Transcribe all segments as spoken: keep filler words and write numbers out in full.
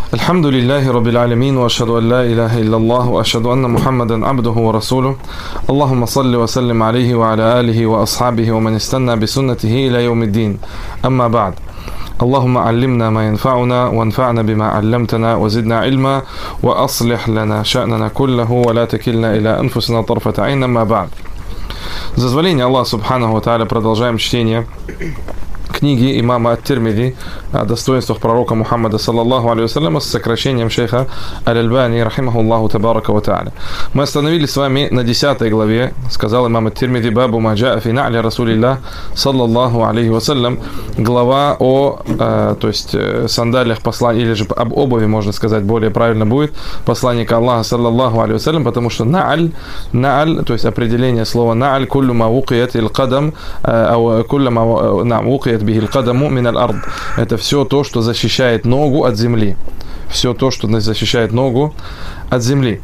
الحمد لله رب العالمين وأشهد أن لا إله إلا الله وأشهد أن محمدا عبده ورسوله اللهم صل وسلم عليه وعلى آله وأصحابه ومن استنى بسنته إلى يوم الدين أما بعد اللهم علمنا ما ينفعنا وانفعنا بما علمتنا وزدنا علما وأصلح لنا شأننا كله ولا تكلنا إلى أنفسنا طرفة عين أما بعد. С дозволения Аллаха Субханаху ва Тааля продолжаем чтение книги имама Ат-Тирмизи о достоинствах пророка Мухаммада саллаллаху алейхи вассаляма с сокращением шейха Аль-Альбани рахимахуллаху табарака ва тааля. Мы остановились с вами на десятой главе, сказал имам Ат-Тирмизи, бабу ма джаа фи на'ли расулилля саллаллаху алейхи вассалям, глава о, э, то есть сандалиях послания, или же об обуви, можно сказать, более правильно будет, посланника Аллаха саллаллаху алейхи вассалям, потому что на'аль, на'аль, то есть определение слова на'аль, куллю ма вукият иль-кадам, а куллю ма вукият бихиль-кадаму мин-аль-ард. Это все то, что защищает ногу от земли. Все то, что защищает ногу от земли.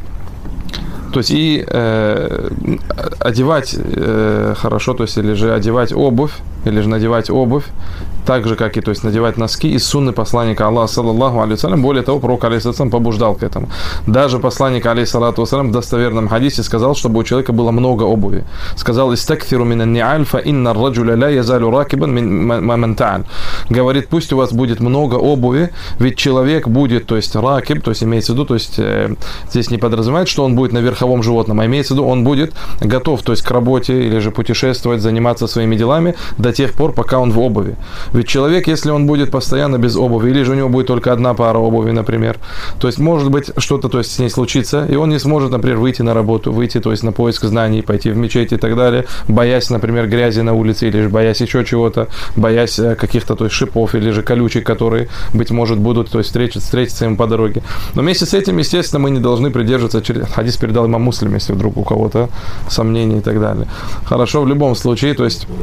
То есть и э, одевать э, хорошо, то есть или же одевать обувь, или же надевать обувь, так же, как и то есть надевать носки из сунны посланника Аллаха саллаллаху алейхи вассалям. Более того, пророк алейхи салям побуждал к этому. Даже посланник алейхи салату вассалям в достоверном хадисе сказал, чтобы у человека было много обуви. Сказал: «Истакфиру мин ан-ни'аль, фа инна ар-раджуля ла язалю ракибан ман та'аль». Говорит, пусть у вас будет много обуви, ведь человек будет, то есть ракиб, то есть имеется в виду, то есть э, здесь не подразумевает, что он будет на верховом животном, а имеется в виду, он будет готов, то есть к работе или же путешествовать, заниматься своими делами до тех пор, пока он в обуви. Ведь человек, если он будет постоянно без обуви, или же у него будет только одна пара обуви, например, то есть может быть что-то, то есть с ней случится, и он не сможет, например, выйти на работу, выйти, то есть на поиск знаний, пойти в мечеть и так далее, боясь, например, грязи на улице, или же боясь еще чего-то, боясь каких-то, то есть шипов или же колючек, которые, быть может, будут, то есть встретиться, встретиться им по дороге. Но вместе с этим, естественно, мы не должны придерживаться, хадис передал имам Муслим, если вдруг у кого-то сомнения и так далее. Хорошо, в любом случае, то есть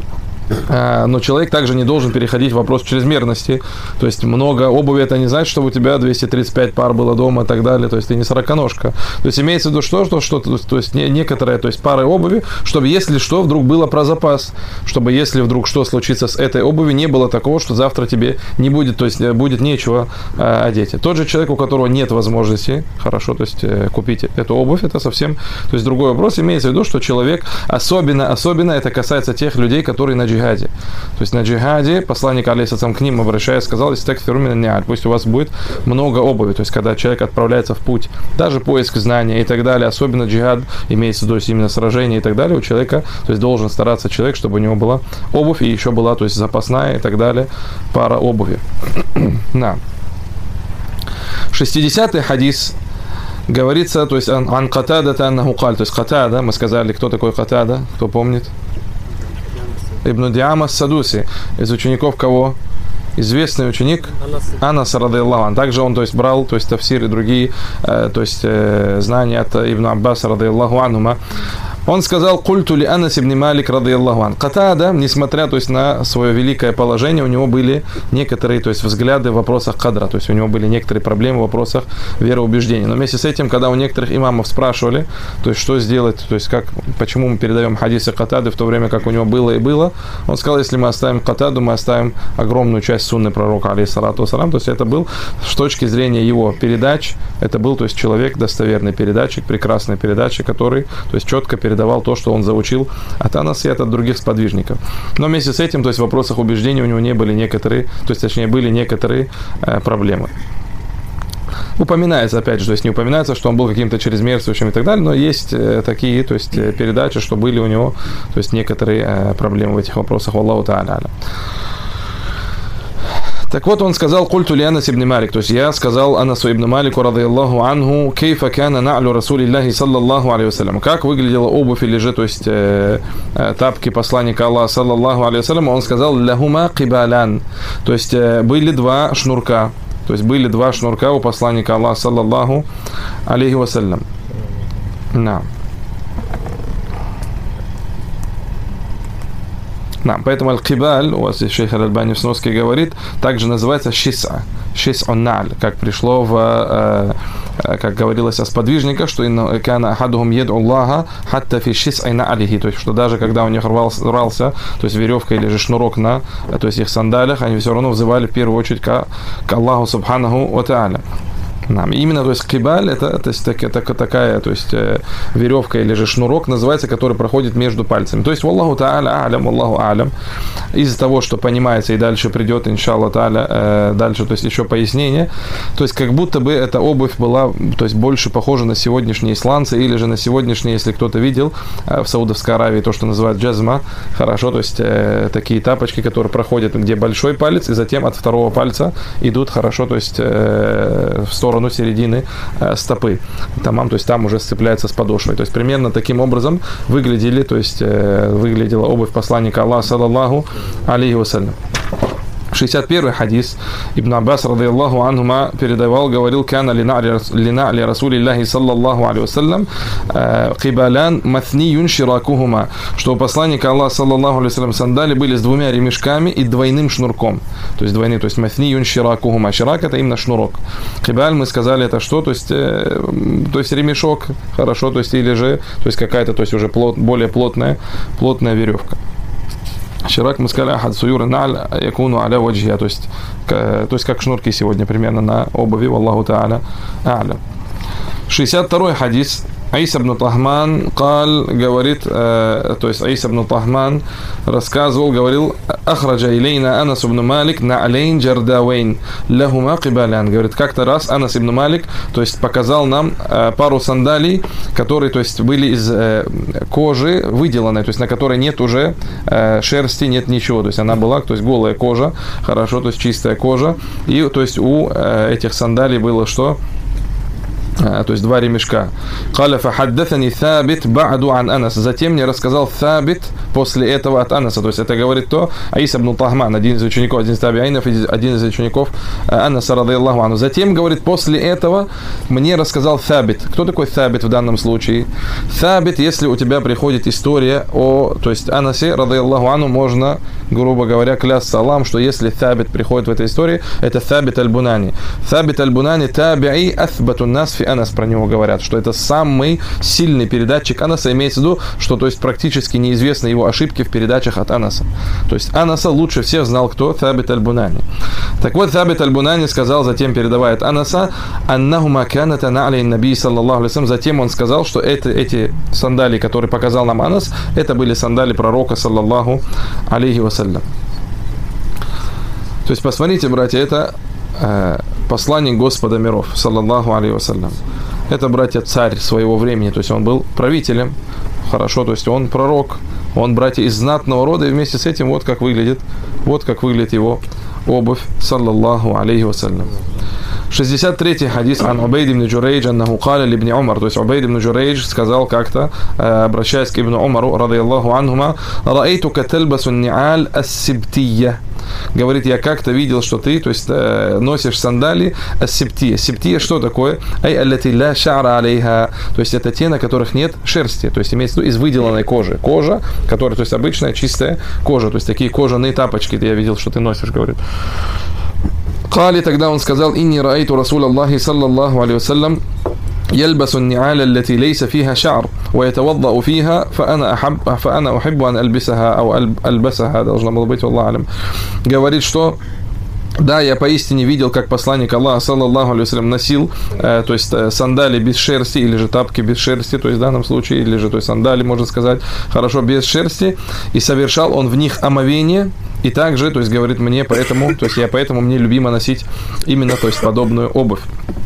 но человек также не должен переходить в вопрос чрезмерности. То есть много обуви, это не значит, что у тебя двести тридцать пять пар было дома и так далее. То есть ты не сороконожка. То есть имеется в виду что, что, что то, то есть некоторые, то есть пары обуви, чтобы если что, вдруг было про запас. Чтобы если вдруг что случится с этой обувью, не было такого, что завтра тебе не будет, то есть будет нечего э, одеть. Тот же человек, у которого нет возможности, хорошо, то есть э, купить эту обувь, это совсем, то есть другой вопрос. Имеется в виду, что человек, особенно, особенно это касается тех людей, которые на джихаде. То есть на джихаде посланник алейхи салям к ним, обращаясь, сказал: пусть у вас будет много обуви. То есть когда человек отправляется в путь, даже поиск знания и так далее, особенно джихад, имеется в виду именно сражение и так далее, у человека, то есть должен стараться человек, чтобы у него была обувь и еще была, то есть запасная и так далее, пара обуви. На. шестидесятый хадис говорится, то есть ан Катада аннаху каль, то есть Катада, мы сказали, кто такой Катада, кто помнит? Ибн Диама ас-Садуси, из учеников кого? Известный ученик Анас радийаллаху ан. Также он, то есть, брал, то есть, тафсир и другие, э, то есть, э, знания от Ибн Аббаса радийаллаху анхума. Он сказал: «Культу ли Анас ибн Малик радийаллаху ан». Катада, несмотря, то есть, на свое великое положение, у него были некоторые, то есть, взгляды в вопросах кадра, то есть у него были некоторые проблемы в вопросах вероубеждения. Но вместе с этим, когда у некоторых имамов спрашивали, то есть что сделать, то есть как, почему мы передаем хадисы Катады в то время, как у него было и было, он сказал: если мы оставим Катаду, мы оставим огромную часть сунны пророка алейхиссалату вассалям. То есть это был с точки зрения его передач, это был, то есть, человек достоверный передатчик, прекрасный передатчик, который, то есть, четко передавал то, что он заучил от Анаса и от других сподвижников. Но вместе с этим, то есть в вопросах убеждения у него не были некоторые, то есть точнее были некоторые э, проблемы. Упоминается, опять же, то есть не упоминается, что он был каким-то чрезмерствующим и так далее, но есть э, такие, то есть э, передачи, что были у него, то есть некоторые э, проблемы в этих вопросах. Аллаху та'аля. Так вот, он сказал: «Культу ли Анас ибн Малик», то есть я сказал Анасу ибн Малику радийаллаху анху: «Кейфа кана на'лю расулиллахи саллаллаху алейхи вассалям». Как выглядела обувь или же, то есть э, э, тапки посланника Аллаха саллаллаху алейхи вассалям. Он сказал: «Лахума кибалян», то есть э, были два шнурка, то есть были два шнурка у посланника Аллаха саллаллаху алейхи вассалям. На. Да, поэтому аль-кибаль, у вас здесь шейх Аль-Альбани в сноске говорит, также называется шис'а, шис'ун-наль, как пришло в, э, как говорилось о сподвижниках, что инна кана ахадухум ед'у Аллаха хатта фи шис'и налихи, то есть что даже когда у них рвался, рвался, то есть веревка или же шнурок на, то есть их сандалиях, они все равно взывали в первую очередь к, к Аллаху субханаху ва та'аля. Нам. Именно, то есть, кибаль, это, то есть, так, так, такая, то есть, э, веревка или же шнурок называется, который проходит между пальцами. То есть, Валлаху та'аля алям, Валлаху алям. Из-за того, что понимается, и дальше придет, иншаллах та'аля, э, дальше, то есть, еще пояснение. То есть, как будто бы эта обувь была, то есть, больше похожа на сегодняшние сланцы, или же на сегодняшние, если кто-то видел, э, в Саудовской Аравии, то, что называют джазма, хорошо, то есть, э, такие тапочки, которые проходят, где большой палец, и затем от второго пальца идут, хорошо, то есть, э, в сторону середины э, стопы, тамам, то есть там уже сцепляется с подошвой. То есть примерно таким образом выглядели, то есть э, выглядела обувь посланника Аллаха, саллаллаху алейхи вассалям. шестьдесят первый хадис. Ибн Аббас, радийаллаху анхума, передавал, говорил: «Кана линa'ли Расулиллахи саллаллаху алейхи вассалям кибалян маthнiyun ширакухума», что у посланника Аллаха, саллаллаху алейхи вассалям, сандали были с двумя ремешками и двойным шнурком. То есть двойные, то есть маthнiyun ширакухума. Ширак — это именно шнурок. Кибаль, мы сказали, это что? То есть, э, то есть ремешок, хорошо, то есть или же, то есть какая-то, то есть уже плот, более плотная, плотная веревка. Ширак, мы сказали, ахад суюр наль якуну аля ваджия, то есть, то есть как шнурки сегодня примерно на обуви, валлаху та'аля а'ля. шестьдесят второй хадис. Аиса ибн Тахман кал, говорит, э, то есть Аиса ибн Тахман рассказывал, говорил: «Ахраджа илейна Анас ибн Малик на'алейн джардавейн лахума кибалян». Говорит, как-то раз Анас ибн Малик, то есть показал нам э, пару сандалий, которые, то есть, были из э, кожи выделанной, то есть на которой нет уже э, шерсти, нет ничего, то есть она была, то есть голая кожа, хорошо, то есть чистая кожа, и то есть у э, этих сандалий было что? То есть два ремешка. «Каля фахаддатани Тhabит ба'ду ан Анас». Затем мне рассказал Тhabит после этого от Анаса. То есть это говорит то, Аиса ибн Тахман, один из учеников, один из табиинов, один из учеников Анаса, радийаллаху анху. Затем, говорит, после этого мне рассказал Тhabит. Кто такой Тhabит в данном случае? Тhabит, если у тебя приходит история о, то есть Анасе, радийаллаху анху, можно, грубо говоря, клясться Аллахом, что если Тhabит приходит в этой истории, это Тhabит аль-Бунани. Тhabит аль-Бунани таби'i аthбату нас фи Анас, про него говорят, что это самый сильный передатчик Анаса, имеется в виду, что, то есть, практически неизвестны его ошибки в передачах от Анаса. То есть Анаса лучше всех знал кто? Тhabит аль-Бунани. Так вот, Тhabит аль-Бунани сказал, затем передавает Анаса: «Аннахума каната на'алейн наби саллаллаху алейхи». Затем он сказал, что это, эти сандалии, которые показал нам Анас, это были сандалии пророка, саллаллаху алейхи вассалям. То есть, посмотрите, братья, это посланник Господа миров, саллаллаху алейхи вассалям. Это, братья, царь своего времени, то есть он был правителем, хорошо, то есть он пророк, он, братья, из знатного рода, и вместе с этим вот как выглядит, вот как выглядит его обувь, саллаллаху алейхи вассалям. шестьдесят третий хадис. Ан Убейд ибн Джурейдж аннаху каля ли ибн Умар. То есть Убейд ибн Джурейдж сказал как-то, обращаясь к ибн Умару, радийаллаху анхума: «Раайтука тальбасу ни'аль ас-сибтия». Говорит, я как-то видел, что ты, то есть, носишь сандалии ас-сибтия. Сибтия что такое? Ай аллати ла ша'ра алейха. То есть это те, на которых нет шерсти. То есть имеется в виду из выделанной кожи. Кожа, которая, то есть, обычная чистая кожа. То есть такие кожаные тапочки я видел, что ты носишь, говорит. Кали, тогда он сказал: «Инни раайту Расул Аллахи саллаллаху алейхи вассалям يلبس النعال التي ليس فيها شعر ويتوضأ فيها فأنا أحب فأنا أحب أن ألبسها أو ألبسها». Должно было быть, والله أعلم. Говорит, что да, я поистине видел, как посланник Аллаха, саллаллаху алейхи вассалям, носил, э, то есть э, сандали без шерсти, или же тапки без шерсти, то есть в данном случае, или же то есть сандали, можно сказать, хорошо, без шерсти, и совершал он в них омовение, и также, то есть говорит мне, поэтому, то есть я поэтому мне любимо носить именно, то есть подобную обувь.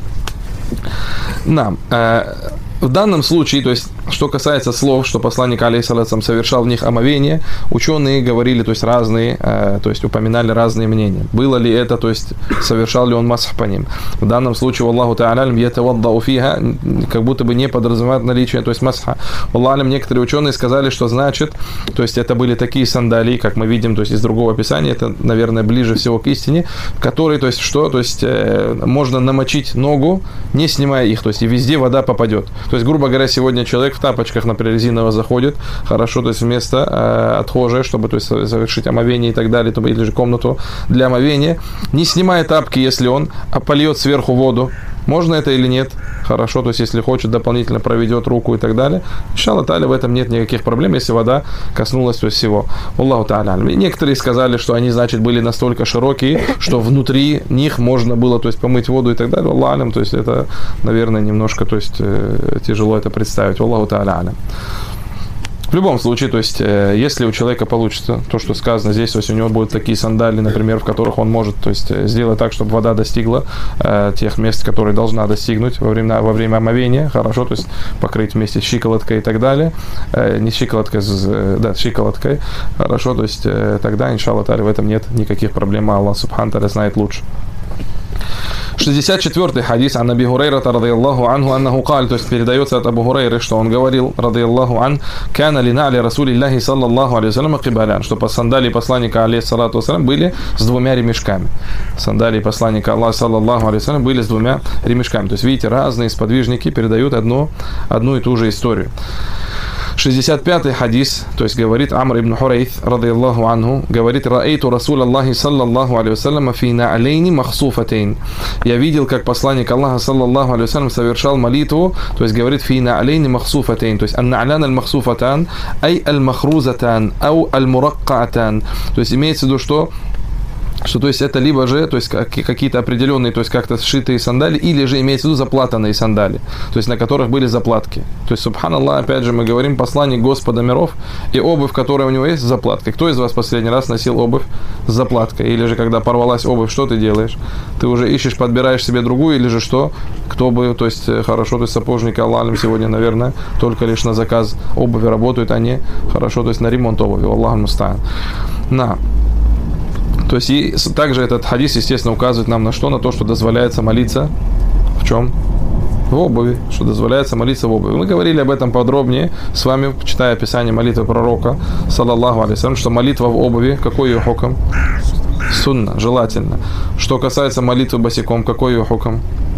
Да, э, в данном случае, то есть, что касается слов, что посланник алейхиссалям совершал в них омовение, ученые говорили, то есть, разные, э, то есть, упоминали разные мнения. Было ли это, то есть, совершал ли он масх по ним. В данном случае, Аллаху та'алям, ятаваддау фиха, как будто бы не подразумевает наличие, то есть, масха. Аллаху, некоторые ученые сказали, что значит, то есть, это были такие сандалии, как мы видим, то есть, из другого описания, это, наверное, ближе всего к истине, которые, то есть, что, то есть, э, можно намочить ногу, не снимая их, то есть, и везде вода попадет. То есть, грубо говоря, сегодня человек в тапочках, например, резиново заходит, хорошо, то есть вместо э, отхожей, чтобы, то есть, совершить омовение и так далее, или же комнату для омовения, не снимая тапки, если он польет сверху воду, Можно это или нет? Хорошо, то есть если хочет, дополнительно проведет руку и так далее. Иншаллах та'аля, в этом нет никаких проблем, если вода коснулась то есть всего. Аллаху та'аля. Некоторые сказали, что они, значит, были настолько широкие, что внутри них можно было, то есть, помыть воду и так далее. Аллаху, то есть это, наверное, немножко, то есть, тяжело это представить. Аллаху та'аля. В любом случае, то есть, если у человека получится то, что сказано здесь, то есть у него будут такие сандали, например, в которых он может, то есть, сделать так, чтобы вода достигла э, тех мест, которые должна достигнуть во время, во время омовения, хорошо, то есть покрыть вместе с щиколоткой и так далее, э, не щиколоткой, да, щиколоткой, хорошо, то есть э, тогда, иншаллах та'аля, в этом нет никаких проблем, Аллах субхану та'аля знает лучше. шестьдесят четвёртый хадис ан Аби Хурайрата радийаллаху анху аннаху каль, то есть передается от Абу Хурайры, что он говорил, радийаллаху ан, кана ли на'ли расулиллахи саллаллаху алейхи вассалям кибалян, что по сандалии посланника алейхи салату вассалям были с двумя ремешками. Сандалии посланника Аллаха саллаллаху алейхи вассалям были с двумя ремешками. То есть, видите, разные сподвижники передают одну, одну и ту же историю. шестьдесят пятый хадис, то есть говорит Амр ибн Хурайth, радийаллаху анху, говорит: «Раэйту Расулаллахи саллаллаху алейхи вассалям фи на'алейни махсуфатейн». Я видел, как посланник Аллаха саллаллаху алейхи вассалям совершал молитву, то есть говорит фи на'алейни махсуфатейн, то есть ан-на'лян аль-махсуфатан, ай аль-махрузатан, ау аль-мураккаатан. То есть имеется в виду, что что то есть это либо же, то есть какие-то определенные, то есть как-то сшитые сандали, или же имеется в виду заплатанные сандали, то есть на которых были заплатки. То есть, субханаллах, опять же, мы говорим, посланник Господа миров, и обувь, которая у него есть, с заплаткой. Кто из вас последний раз носил обувь с заплаткой? Или же, когда порвалась обувь, что ты делаешь? Ты уже ищешь, подбираешь себе другую, или же что? Кто бы, то есть, хорошо, то есть, сапожники, Аллахом сегодня, наверное, только лишь на заказ обуви работают, а не, хорошо, то есть, на ремонт обуви. Аллаху муста'ан. На. То есть, и также этот хадис, естественно, указывает нам на что? На то, что дозволяется молиться в чем? В обуви, что дозволяется молиться в обуви. Мы говорили об этом подробнее с вами, читая описание молитвы пророка, саллаллаху алейхи вассалям, что молитва в обуви, какой ее хукм? Сунна, желательно. Что касается молитвы босиком, какой ее хукм?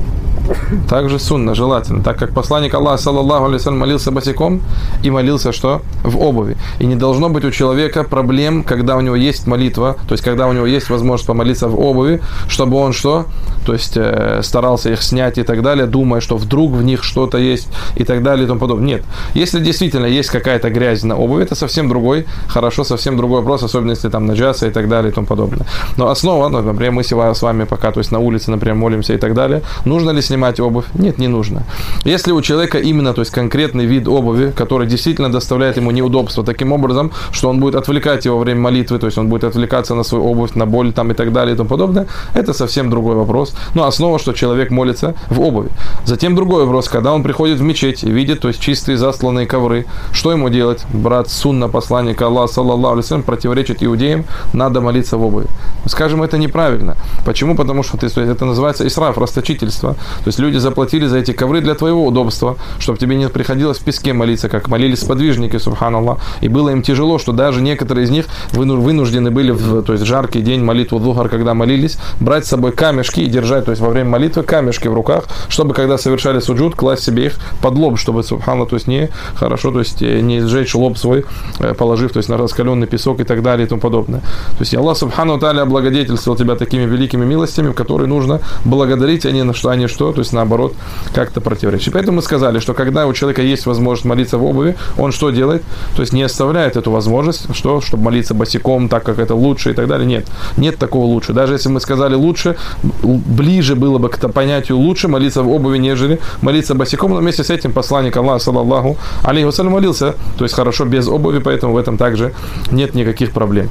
Также сунна, желательно, так как посланник Аллаха саллаллаху алейхи вассалям молился босиком и молился что? В обуви. И не должно быть у человека проблем, когда у него есть молитва, то есть когда у него есть возможность помолиться в обуви, чтобы он что? То есть э, старался их снять и так далее, думая, что вдруг в них что-то есть и так далее и тому подобное. Нет. Если действительно есть какая-то грязь на обуви, это совсем другой, хорошо, совсем другой вопрос, особенно если там наджаса и так далее и тому подобное. Но основа, ну, например, мы сегодня с вами пока, то есть на улице, например, молимся и так далее, нужно ли снимать обувь? Нет, не нужно. Если у человека именно, то есть конкретный вид обуви, который действительно доставляет ему неудобства таким образом, что он будет отвлекать его во время молитвы, то есть он будет отвлекаться на свою обувь, на боль там и так далее и тому подобное, это совсем другой вопрос. Но основа, что человек молится в обуви. Затем другой вопрос, когда он приходит в мечеть и видит, то есть чистые засланные ковры, что ему делать? Брат сунна посланника Аллаха саллаллаху алейхи вассалям противоречит иудеям, надо молиться в обуви. Скажем, это неправильно. Почему? Потому что это называется исраф, расточительство. То есть люди заплатили за эти ковры для твоего удобства, чтобы тебе не приходилось в песке молиться, как молились сподвижники, субханаллах. И было им тяжело, что даже некоторые из них вынуждены были в, то есть, жаркий день молитву духар, когда молились, брать с собой камешки и держать, то есть во время молитвы камешки в руках, чтобы когда совершали суджуд, класть себе их под лоб, чтобы, субханаллах, то есть не хорошо, то есть не сжечь лоб свой, положив, то есть на раскаленный песок и так далее и тому подобное. То есть Аллах субхану тааля облагодетельствовал тебя такими великими милостями, которые нужно благодарить, а не на что, а не что, то есть наоборот, как-то противоречит. Поэтому мы сказали, что когда у человека есть возможность молиться в обуви, он что делает? То есть не оставляет эту возможность, что, чтобы молиться босиком, так как это лучше и так далее. Нет, нет такого лучше. Даже если мы сказали лучше, ближе было бы к понятию лучше молиться в обуви, нежели молиться босиком, но вместе с этим посланник Аллаха саллаллаху алейхи вассалям молился, то есть хорошо без обуви, поэтому в этом также нет никаких проблем.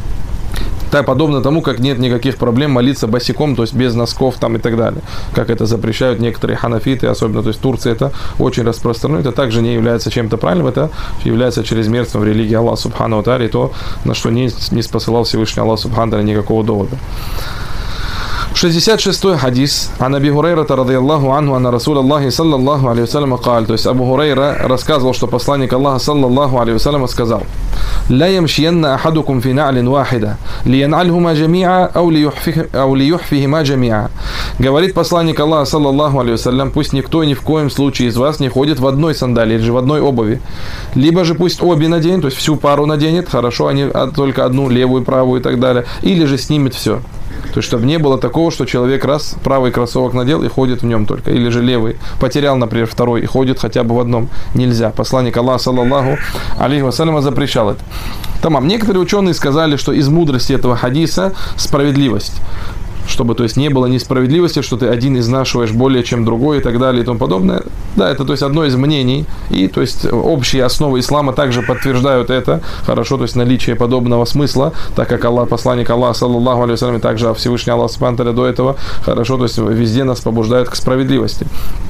Так, подобно тому, как нет никаких проблем молиться босиком, то есть без носков там и так далее, как это запрещают некоторые ханафиты, особенно, то есть в Турции это очень распространено, это также не является чем-то правильным, это является чрезмерством в религии Аллаха субхану ва тааля, то, на что не, не спосылал Всевышний Аллах субхану ва тааля никакого довода. шестьдесят шестой хадис. Ан Аби Хурайрата радийаллаху анху анна Расулаллахи саллаллаху алейхи вассалям каль. То есть Абу Хурайра рассказывал, что посланник Аллаха саллаллаху алейхи вассалям сказал: «Ла ямшиянна ахадукум фи на'лин вахида, лиян'альхума джами'a, ау лиюхфихима джами'a». Говорит посланник Аллаха саллаллаху алейхи вассалям: пусть никто ни в коем случае из вас не ходит в одной сандалии, или же в одной обуви. Либо же пусть обе наденет, то есть всю пару наденет, хорошо, а не только одну, левую, правую и так далее, или же снимет все. То есть, чтобы не было такого, что человек раз правый кроссовок надел и ходит в нем только, или же левый, потерял, например, второй и ходит хотя бы в одном. Нельзя. Посланник Аллаха, саллаллаху алейхи вассаляма, запрещал это. Тамам. Некоторые ученые сказали, что из мудрости этого хадиса справедливость. Чтобы, то есть, не было несправедливости, что ты один изнашиваешь более, чем другой и так далее и тому подобное. Да, это, то есть, одно из мнений. И, то есть, общие основы ислама также подтверждают это. Хорошо, то есть, наличие подобного смысла, так как Аллах, посланник Аллаха, саллаллаху алейхи вассалям, и также Всевышний Аллах субхану ва тааля до этого, хорошо, то есть, везде нас побуждают к справедливости.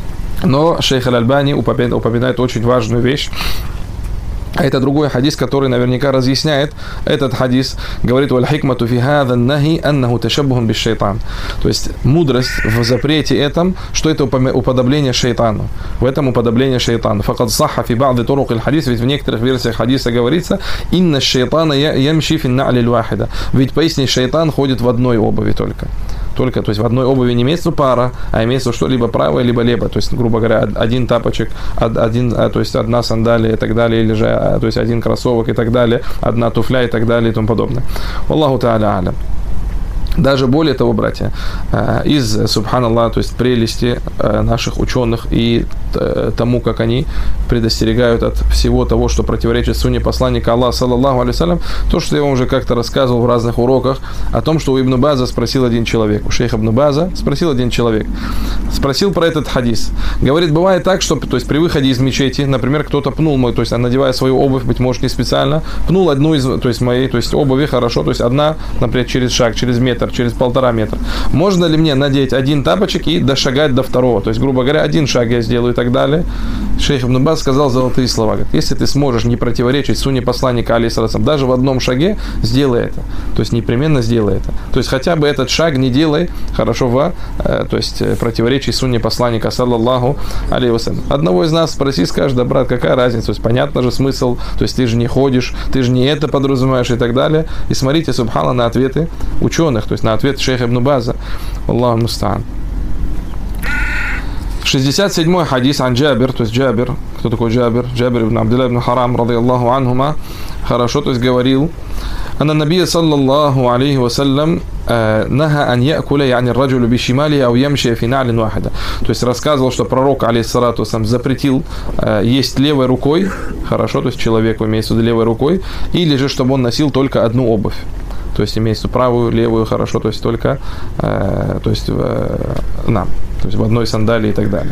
Но шейх Аль-Альбани упоминает очень важную вещь. А это другой хадис, который наверняка разъясняет этот хадис. Говорит: «Валь хикмату фи хаза нахи аннаху ташаббухун биш шайтан». То есть мудрость в запрете этом, что это уподобление шайтану. В этом уподобление шайтану. Факад сахха фи ба'ди турук аль-хадис, ведь в некоторых версиях хадиса говорится: «Инна шайтана ямши фи ан-на'ли аль-вахида». Ведь поясни, шайтан ходит в одной обуви только. Только, то есть в одной обуви не имеется пара, а имеется что либо правое, либо левое. То есть, грубо говоря, один тапочек, один, то есть одна сандалия и так далее, или же, то есть один кроссовок и так далее, одна туфля и так далее и тому подобное. Аллаху та'аля алям. Даже более того, братья, из, субханаллах, то есть прелести наших ученых и тому, как они предостерегают от всего того, что противоречит сунне посланника Аллаха, саллаллаху алейхи вассалям, то, что я вам уже как-то рассказывал в разных уроках, о том, что у Ибн База спросил один человек, у шейха Ибн База спросил один человек, спросил про этот хадис. Говорит, бывает так, что, то есть при выходе из мечети, например, кто-то пнул мой, то есть надевая свою обувь, быть может не специально, пнул одну из, то есть моей, то есть обуви, хорошо, то есть одна, например, через шаг, через метр, через полтора метра. Можно ли мне надеть один тапочек и дошагать до второго? То есть, грубо говоря, один шаг я сделаю и так далее. Шейх Ибн Баз сказал золотые слова. Говорит, если ты сможешь не противоречить сунне посланника, алейхиссалям, даже в одном шаге, сделай это. То есть, непременно сделай это. То есть, хотя бы этот шаг не делай, хорошо, в, э, то есть, противоречить сунне посланника, саллаллаху алейхи вассалям. Одного из нас спроси, скажет, да, брат, какая разница? То есть, понятно же смысл, то есть, ты же не ходишь, ты же не это подразумеваешь и так далее. И смотрите, субхана, на ответы ученых, то есть, на ответ шейха Ибн База. Аллаху мустаан. шестьдесят седьмой хадис ан Джабир, то есть Джабир, кто такой Джабир? Джабир ибн Абдилла ибн Харам, радийаллаху анхума, хорошо, то есть говорил, анна набия саллаллаху алейхи вассалям наха ан якуля яни раджулю бишимали ау ямшия фи на'лин вахида. То есть рассказывал, что пророк, алейхиссалату вассалям, запретил э, есть левой рукой, хорошо, то есть человеку имеется в виду левой рукой, или же, чтобы он носил только одну обувь. То есть имеется правую, левую, хорошо, то есть только э, то есть, э, на, то есть в одной сандалии и так далее.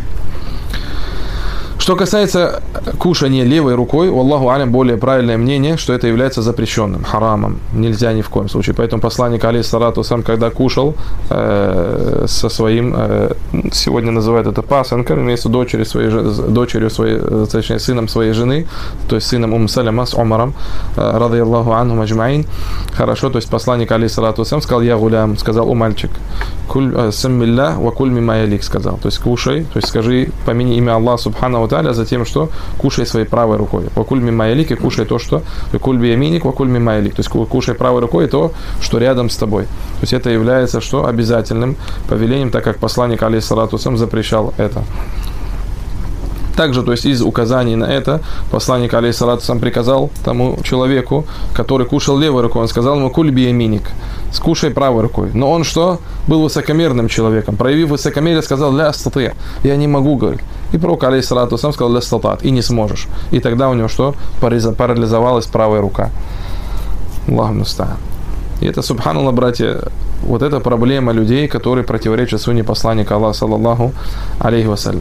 Что касается кушания левой рукой, у Аллаху алям более правильное мнение, что это является запрещенным, харамом. Нельзя ни в коем случае. Поэтому посланник, алейхиссалату вассалям, когда кушал э, со своим, э, сегодня называют это пасынком, имеется дочерью своей, дочерью своей, точнее, сыном своей жены, то есть сыном Умм Саляма с Умаром, э, радийаллаху анхум аджмаин. Хорошо, то есть посланник, алейхиссалату вассалям, сказал, я гулям, сказал, о мальчик, куль саммилля ва куль мимма ялик, сказал. То есть кушай, то есть скажи, помяни имя Аллаха субхану ва тааля, затем, что кушай своей правой рукой. Вакуль мимма ялик, и кушай то, что вакуль бияминик, вакуль мимма ялик. То есть кушай правой рукой то, что рядом с тобой. То есть это является что? Обязательным повелением, так как посланник, алейхиссалату вассалям, запрещал это. Также, то есть из указаний на это, посланник, алейхиссалату вассалям, приказал тому человеку, который кушал левой рукой, он сказал ему, куль бияминик, скушай правой рукой. Но он что? Был высокомерным человеком. Проявив высокомерие, сказал, ля астати, я не могу, говорить. И пророк, алейхиссалату вассалям, сказал, ля астатат, и не сможешь. И тогда у него что? Парализовалась правая рука. Аллаху мустаан. И это, субханаллах, братья, вот эта проблема людей, которые противоречат сунне посланника Аллаха, саллаллаху алейхи вассалям.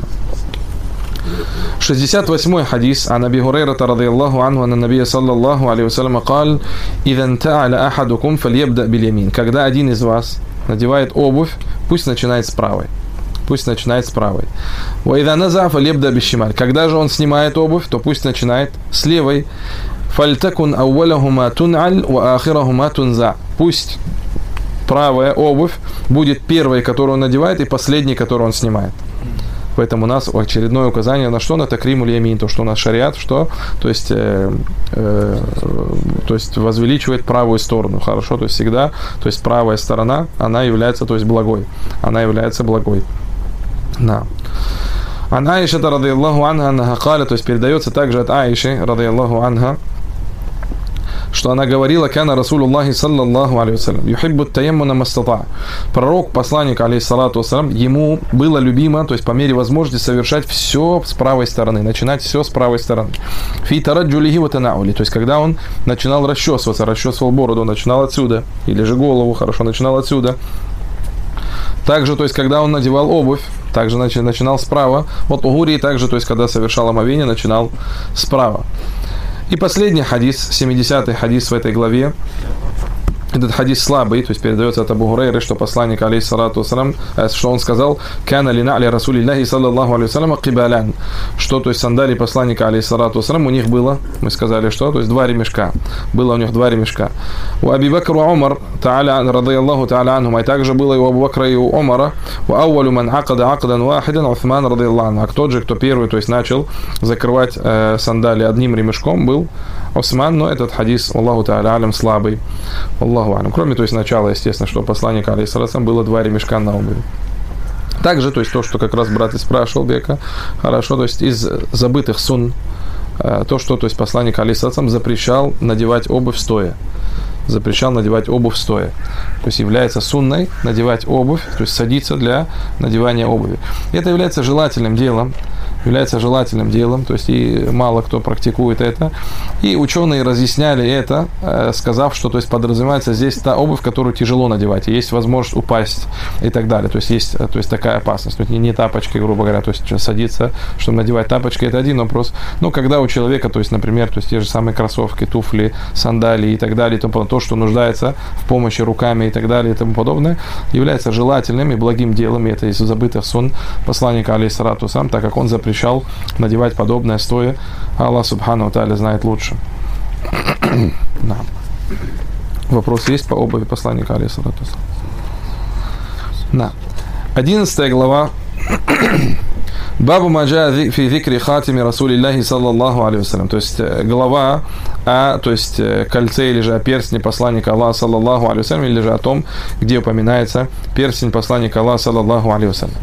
шестьдесят восьмой хадис ан Аби Хурайрата радийаллаху анху анна набия саллаллаху алейхи вассалям قال إذا انتعل أحدكم فليبدأ باليمين. Когда один из вас надевает обувь, пусть начинает с правой. Пусть начинает с правой. وإذا نزع فليبدأ بالشمال. Когда же он снимает обувь, то пусть начинает с левой. فلتكن أولهما تنعل وآخرهما تنزع. Пусть правая обувь будет первой, которую он надевает, и последней, которую он снимает. Поэтому у нас очередное указание на что? На такримуль ямин, то, что у нас шариат, что? То есть, э, э, то есть возвеличивает правую сторону, хорошо? То есть всегда, то есть правая сторона, она является, то есть благой, она является благой. Да. Ан Аиша радийаллаху анха анха каля, то есть передается также от Аиши радийаллаху анха, что она говорила: «Кана Расулуллахи саллаллаху алейхи вассалям, юхиббу таяммуна мастата». Пророк, посланник, алейхиссалату вассалам, ему было любимо, то есть по мере возможности совершать все с правой стороны, начинать все с правой стороны. Фи тараджулихи ва танаули, то есть когда он начинал расчесываться, расчесывал бороду, начинал отсюда, или же голову, хорошо, начинал отсюда. Также, то есть когда он надевал обувь, также начинал справа. Вот угури также, то есть когда совершал омовение, начинал справа. И последний хадис, семидесятый хадис в этой главе. Этот хадис слабый, то есть передается от Абу Хурайры, что посланник, алейхиссалату вассалам, что он сказал: «Кана ли на'ли Расулиллахи саллаллаху алейхи вассалам кибалян», что, то есть сандалии посланника, алейхиссалату вассалам, у них было, мы сказали, что, то есть два ремешка, было у них два ремешка. У Аби Бакр и Умар, та'аля, радайаллаху та'аля анхума, и также было и у Абу Бакра и у Умара, у ауалю ман акада акадан вахидан Уthман радайаллаху анху, а тот же, кто первый, то есть начал закрывать э, сандалии одним ремешком, был Усман, но этот хадис, Аллаху та'аля алям, слабый. Аллаху алям. Кроме, то есть, начала, естественно, что у посланника, алейхиссалам, было два ремешка на обуви. Также, то есть, то, что как раз брат и спрашивал Бека, хорошо, то есть, из забытых сунн, то, что, то есть, посланник, алейхиссалам, запрещал надевать обувь стоя. Запрещал надевать обувь стоя. То есть является сунной надевать обувь, то есть садиться для надевания обуви. И это является желательным делом, является желательным делом, то есть и мало кто практикует это. И ученые разъясняли это, сказав, что, то есть, подразумевается здесь та обувь, которую тяжело надевать, и есть возможность упасть и так далее. То есть есть, то есть такая опасность. То есть не, не тапочки, грубо говоря, то есть садиться, чтобы надевать тапочки, это один вопрос. Но когда у человека, то есть, например, то есть те же самые кроссовки, туфли, сандалии и так далее, и тому, то, что нуждается в помощи руками и так далее и тому подобное, является желательным и благим делом, и это из забытых сунн посланника, алейхиссалату вассалам, так как он запрещал надевать подобное стоя. Аллах субхану ва тааля знает лучше. Да. Вопрос есть по обуви посланника, алейхиссалату вассалам? Да. Одиннадцатая глава. Бабу маджа фи зикри хатими Расулиллахи саллаллаху алейхи вассалям. То есть глава о, то есть кольце или же о перстне посланника Аллаха саллаллаху алейхи вассалям, или же о том, где упоминается перстень посланника Аллаха саллаллаху алейхи вассалям.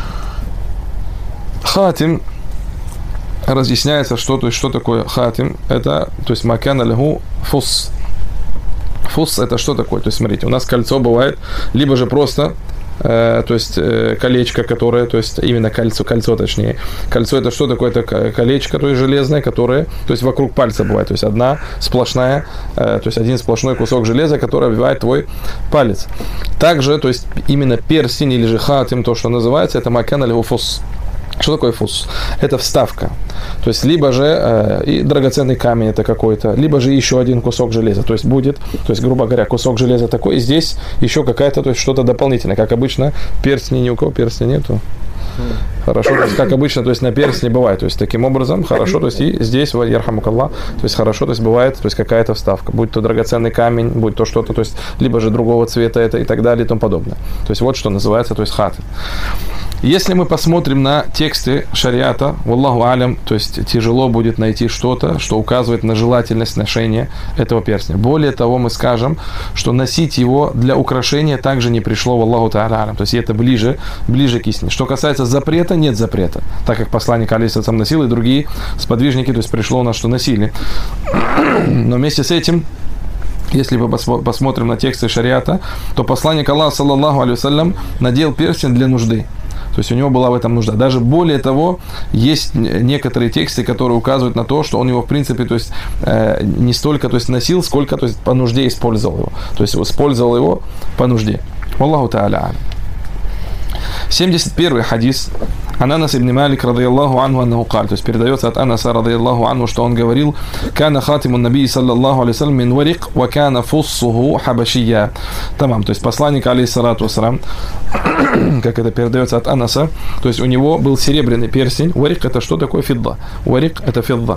Хатим, разъясняется, что, то есть, что такое хатим. Это, то есть, макана лиху фус. Фус это что такое? То есть, смотрите, у нас кольцо бывает, либо же просто, э, то есть, э, колечко, которое, то есть, именно кольцо, кольцо точнее. Кольцо это что такое? Это колечко, то есть, железное, которое, то есть, вокруг пальца бывает. То есть, одна сплошная, э, то есть, один сплошной кусок железа, который обвивает твой палец. Также, то есть, именно перстень или же хатим, то, что называется, это макана лиху фус. Что такое фус? Это вставка. То есть, либо же э, и драгоценный камень это какой-то, либо же еще один кусок железа. То есть, будет, то есть, грубо говоря, кусок железа такой, и здесь еще какая-то, то есть, что-то дополнительное. Как обычно, перстни, ни у кого перстня нету. Хорошо, то есть, как обычно, то есть, на перстне бывает. То есть, таким образом, хорошо, то есть, и здесь, ярхамукаллах, то есть, хорошо, то есть, бывает, то есть, какая-то вставка. Будь то драгоценный камень, будь то что-то, то есть, либо же другого цвета это и так далее и тому подобное. То есть, вот что называется, то есть, хаты. Если мы посмотрим на тексты шариата, валлаху алям, то есть тяжело будет найти что-то, что указывает на желательность ношения этого перстня. Более того, мы скажем, что носить его для украшения также не пришло, валлаху та'аля алям, то есть это ближе, ближе к истине. Что касается запрета, нет запрета, так как посланник алейхиссалам носил, и другие сподвижники, то есть пришло у нас, что носили. Но вместе с этим, если мы посмотрим на тексты шариата, то посланник Аллаха саллаллаху алейхи вассалям надел перстень для нужды. То есть у него была в этом нужда. Даже более того, есть некоторые тексты, которые указывают на то, что он его, в принципе, то есть, э, не столько, то есть, носил, сколько, то есть, по нужде использовал его. То есть использовал его по нужде. Аллаху та'аля. семьдесят первый хадис. Анас ибн Малик радийаллаху анху аннаху каль. То есть передается от Анаса радийаллаху анху, что он говорил: «Кана хатимун наби саллаллаху алейхи вассалям мин варик, ва кана фуссуху хабашия». Тамам. То есть посланник алейхиссалату вассалам, как это передается от Анаса, то есть у него был серебряный перстень. Варик это что такое? Фидда. Варик это фидда.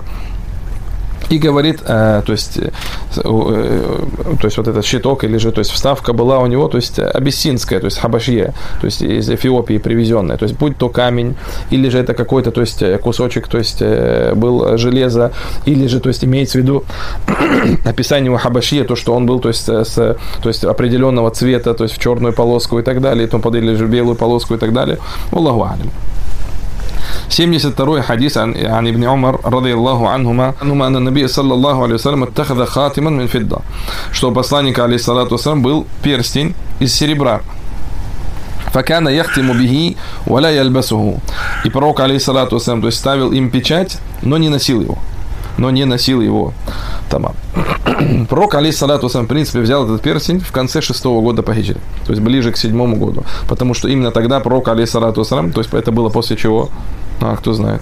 И говорит, э, то есть, э, э, то есть вот этот щиток или же, то есть вставка была у него, то есть абиссинская, то есть хабашье, то есть из Эфиопии привезенная, то есть будь то камень, или же это какой-то, то есть кусочек, то есть э, был железо, или же, то есть имеется в виду описание у хабашье, то, что он был, то есть, с, то есть определенного цвета, то есть в черную полоску и так далее, и тому подобное, или же в белую полоску и так далее. Аллаху алям. семьдесят второй хадис عن ابن عمر رضي الله عنهما أنه أن النبي صلى الله عليه وسلم اتخذ خاتما من فضة, что у посланника алейхиссалату вассалям был перстень из серебра. فكان يختم به ولا يلبسه. И пророк алейхиссалату вассалям, то есть ставил им печать, но не носил его. но не носил его тамам. Пророк, алейхиссалату вассалям, в принципе, взял этот перстень в конце шестого года по хиджре, то есть ближе к седьмому году, потому что именно тогда пророк, алейхиссалату вассалям, то есть это было после чего? А, кто знает?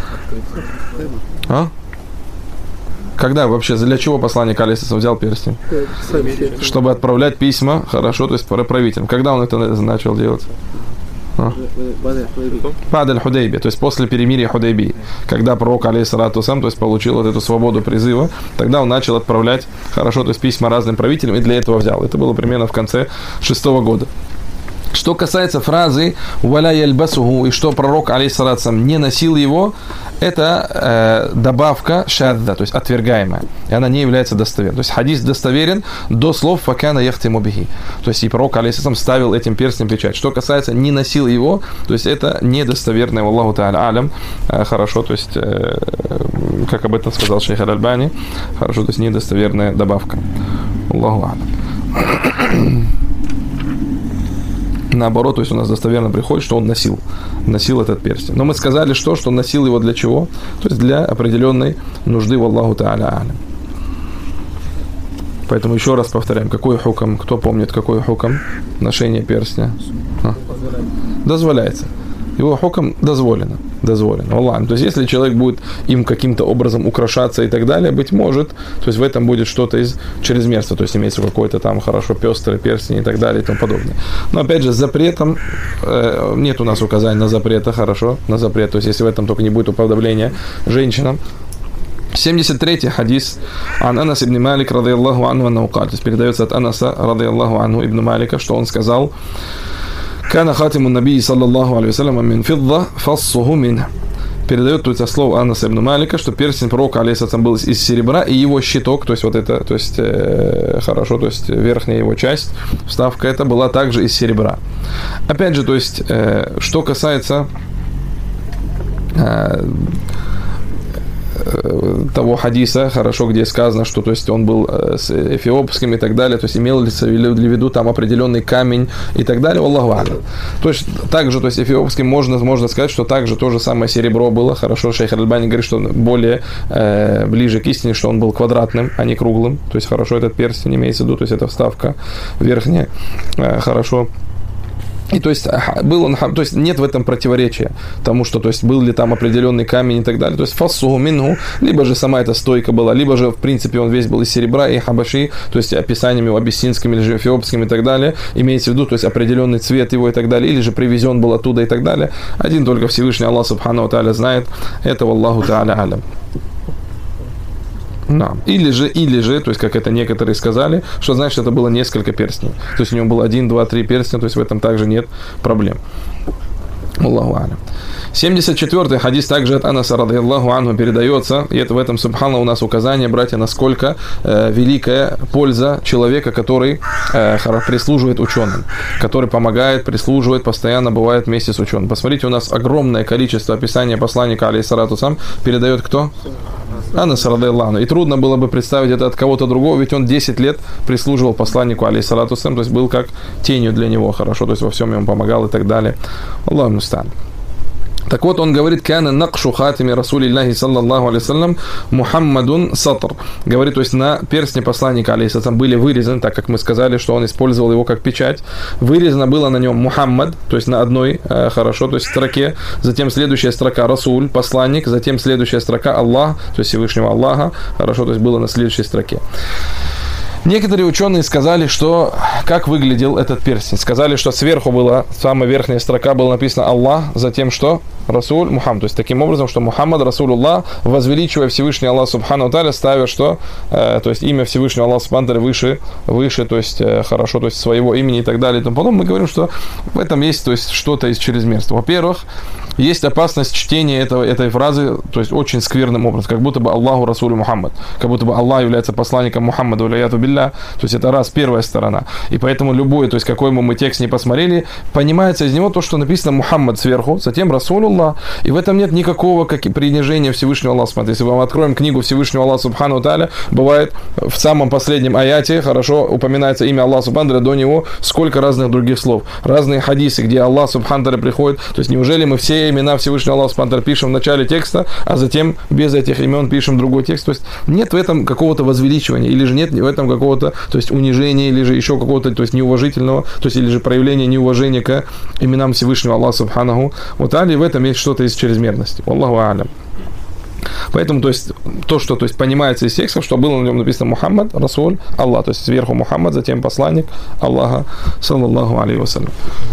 А? Когда вообще, для чего посланник алейхиссалам взял перстень? Чтобы отправлять письма, хорошо, то есть правителям. Когда он это начал делать? Ба'д аль-Худайби, то есть после перемирия Худайби, когда пророк алейхиссалату вассалам, то есть получил вот эту свободу призыва, тогда он начал отправлять, хорошо, то есть письма разным правителям, и для этого взял. Это было примерно в конце шестого года. Что касается фразы «Валя яльбасуху» и что пророк, алейхиссалату вассалам, не носил его, это э, добавка шадда, то есть отвергаемая, и она не является достоверной. То есть хадис достоверен до слов «факана яхтиму бихи». То есть и пророк, алейхиссалам, ставил этим перстнем печать. Что касается «не носил его», то есть это недостоверное, валлаху та'аля алям, э, хорошо, то есть, э, как об этом сказал шейх аль-Альбани, хорошо, то есть недостоверная добавка. Аллаху алям. Наоборот, то есть у нас достоверно приходит, что он носил, носил этот перстень. Но мы сказали, что, что он носил его для чего? То есть для определенной нужды, валлаху та'аля алям. Поэтому еще раз повторяем, какой хукам, кто помнит, какой хукам ношения перстня? А? Дозволяется. Его хукам дозволено. Дозволено. Аллах. То есть, если человек будет им каким-то образом украшаться и так далее, быть может, то есть в этом будет что-то из чрезмерства, то есть имеется какой-то там хорошо пестрый перстень и так далее и тому подобное. Но опять же, с запретом э, нет у нас указаний на запрета, хорошо, на запрет, то есть если в этом только не будет уподобления женщинам. семьдесят третий хадис ан Анас ибн Малик радийаллаху анху аннаху каль, то есть передается от Анаса радийаллаху анху ибн Малика, что он сказал: «Кана хатиму набии саллаллаху алейхи вассалям мин фидда фассуху мин». Передает тут слово Анаса ибн Малика, что перстень пророка алейхиссалам был из серебра, и его щиток, то есть вот это, то есть э, хорошо, то есть верхняя его часть, вставка эта была также из серебра. Опять же, то есть, э, что касается э, того хадиса, хорошо, где сказано, что то есть он был с эфиопским и так далее, то есть имел ли в виду там определенный камень и так далее, Аллаху а'лям. То есть также, то есть эфиопским можно, можно сказать, что также то же самое серебро было, хорошо, шейх аль-Альбани говорит, что более э, ближе к истине, что он был квадратным, а не круглым, то есть хорошо, этот перстень имеется в виду, то есть это вставка верхняя, э, хорошо. И то есть, был он, то есть нет в этом противоречия тому, что то есть был ли там определенный камень и так далее. То есть фассуху мингу, либо же сама эта стойка была, либо же в принципе он весь был из серебра и хабаши, то есть описаниями абиссинскими или же эфиопскими и так далее, имеется в виду, то есть определенный цвет его и так далее, или же привезен был оттуда и так далее. Один только Всевышний Аллах субхану ва тааля знает, это валлаху та'аля алям. Да. Или же, или же, то есть, как это некоторые сказали, что, значит, это было несколько перстней. То есть, у него было один, два, три перстня, то есть, в этом также нет проблем. Аллаху алям. семьдесят четвёртый хадис также от Анаса радийаллаху анху передается, и это в этом, субхана, у нас указание, братья, насколько э, великая польза человека, который э, прислуживает ученым, который помогает, прислуживает, постоянно бывает вместе с ученым. Посмотрите, у нас огромное количество описания посланника, алейхиссалату вассалам, передает кто? Анас радийаллаху анху. И трудно было бы представить это от кого-то другого, ведь он десять лет прислуживал посланнику, алейхиссалату вассалам, то есть был как тенью для него, хорошо, то есть во всем ему помогал и так далее. Аллаху муста'ан. Так вот, он говорит: «Кана накшу хатими Расулиллахи саллаллаху алейхи вассалям Мухаммадун сатр». Говорит, то есть на перстне посланника, алейхиссалам, были вырезаны, так как мы сказали, что он использовал его как печать. Вырезано было на нем Мухаммад, то есть на одной, э, хорошо, то есть строке. Затем следующая строка Расуль, посланник. Затем следующая строка Аллах, то есть Всевышнего Аллаха. Хорошо, то есть было на следующей строке. Некоторые ученые сказали, что как выглядел этот перстень. Сказали, что сверху была, самая верхняя строка, было написано Аллах, затем что? Расуль Мухаммад. То есть таким образом, что Мухаммад, Расулуллах, возвеличивая Всевышний Аллах субхану ва тааля, ставя что? Э, то есть имя Всевышнего Аллаха субхану ва тааля выше, выше, то есть э, хорошо, то есть своего имени и так далее. И тому потом мы говорим, что в этом есть, то есть что-то из чрезмерства. Во-первых, есть опасность чтения этого, этой фразы, то есть очень скверным образом, как будто бы Аллаху Расулю Мухаммад, как будто бы Аллах является посланником Мухаммада, валяяту билля, билля. То есть это раз, первая сторона. И поэтому любой, то есть какой бы мы текст не посмотрели, понимается из него то, что написано Мухаммад сверху, затем Расулуллах. И в этом нет никакого как, принижения Всевышнего Аллаха. Смотрите, если мы откроем книгу Всевышнего Аллаха Субхану Тааля, бывает в самом последнем аяте, хорошо, упоминается имя Аллаха Субхану Тааля, до него сколько разных других слов. Разные хадисы, где Аллах Субхану Тааля приходит. То есть неужели мы все имена Всевышнего Аллаха Субхану Тааля пишем в начале текста, а затем без этих имен пишем другой текст? То есть нет в этом какого-то возвеличивания, или же нет в этом какого-то, то есть унижения, или же еще какого-то, то есть неуважительного, то есть или же проявления неуважения к именам Всевышнего Аллаха Субханаху ва Тааля, и в этом есть что-то из чрезмерности. Аллаху а'алям. Поэтому, то есть, то, что то есть, понимается из текстов, что было на нем написано Мухаммад, Расуль, Аллах, то есть сверху Мухаммад, затем посланник Аллаха, саллаллаху алейхи вассалям.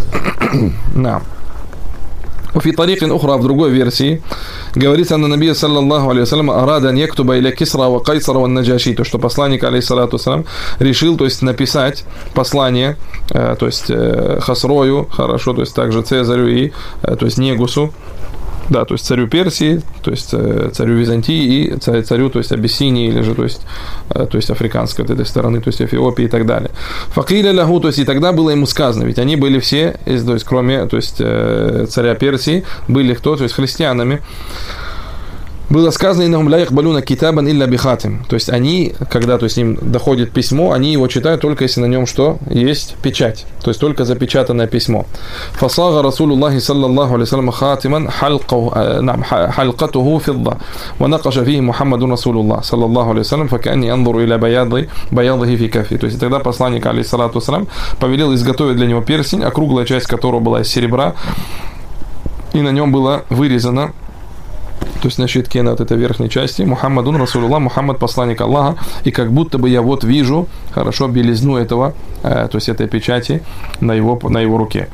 Да. وفي طريق أخرى, в другой версии говорится, أن النبي صلى الله عليه وسلم أراد أن يكتب إلى كسرى وقيصر والنجاشي, то что посланник алейхиссалату вассалям решил, то есть написать послание, то есть Хасрою, хорошо, то есть также Цезарю и, то есть Негусу, да, то есть царю Персии, то есть царю Византии и царю, то есть Абиссинии, или же, то есть, то есть африканской вот этой стороны, то есть Эфиопии и так далее. Факиля лаху, то есть и тогда было ему сказано, ведь они были все, то есть кроме, то есть царя Персии, были кто, то есть христианами. Было сказано, иннахум ла якбалуна китабан илля бихатим. То есть они, когда то есть, им доходит письмо, они его читают только если на нем что? Есть печать. То есть только запечатанное письмо. Фасага Расулуллахи саллаллаху алейхи вассалям хатиман халкатуху фидда. Ва накаша фихи Мухаммадун Расулуллах саллаллаху алейхи вассалям факанни андуру иля баяды баядыхи фи кафи. То есть тогда посланник алейхиссалату вассалям повелел изготовить для него перстень, округлая часть которого была из серебра, и на нем было вырезано, то есть на щитке, на вот этой верхней части, Мухаммадун Расулуллах, Мухаммад, посланник Аллаха, и как будто бы я вот вижу, хорошо, белизну этого, э, то есть этой печати на его, на его руке.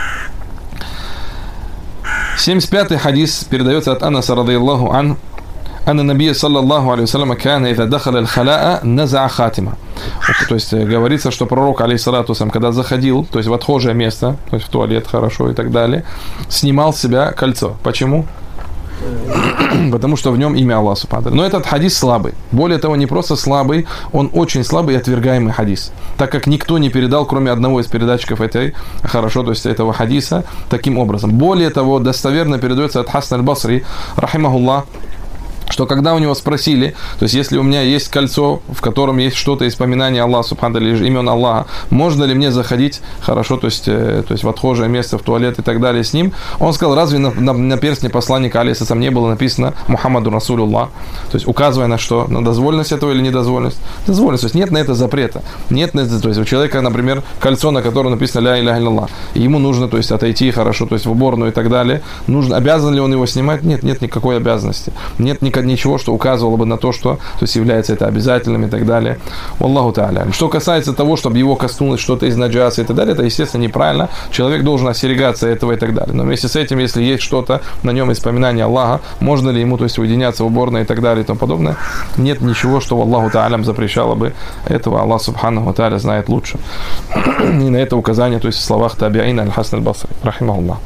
семьдесят пятый хадис передается от Анаса радийаллаху ан, أن النبي صلى الله عليه وسلم كان إذا دخل الخلاء نزع خاتمة. То есть говорится, что пророк, алейхиссалату вассалям, когда заходил, то есть в отхожее место, то есть в туалет, хорошо, и так далее, снимал с себя кольцо. Почему? Потому что в нем имя Аллаха Субхану. Но этот хадис слабый. Более того, не просто слабый, он очень слабый и отвергаемый хадис. Так как никто не передал, кроме одного из передатчиков этой, хорошо, то есть этого хадиса, таким образом. Более того, достоверно передается от Хасан аль-Басри, рахимахуллах, что когда у него спросили, то есть если у меня есть кольцо, в котором есть что-то из поминания Аллаха Субхану или имен Аллаха, можно ли мне заходить, хорошо, то есть, то есть в отхожее место, в туалет и так далее с ним? Он сказал, разве на, на, на перстне посланника алейхиссалам не было написано Мухаммаду Расулуллах, то есть указывая на что? На дозволенность этого или недозволенность? Дозволенность, то есть нет на это запрета. Нет на это, то есть у человека, например, кольцо, на котором написано ля иляха илlallah, и ему нужно, то есть отойти, хорошо, то есть в уборную и так далее, нужно, обязан ли он его снимать? Нет, нет никакой обязанности. Нет никакой ничего, что указывало бы на то, что то есть является это обязательным и так далее. Аллаху Тааля. Что касается того, чтобы его коснулось что-то из наджаса и так далее, это, естественно, неправильно. Человек должен остерегаться этого и так далее. Но вместе с этим, если есть что-то на нем из поминания Аллаха, можно ли ему, то есть, уединяться в уборной и так далее и тому подобное, нет ничего, что Аллаху Тааля запрещало бы этого. Аллах Субхану Тааля знает лучше. И на это указание, то есть в словах Табиина аль-Хасан аль-Басри, рахимахуллах.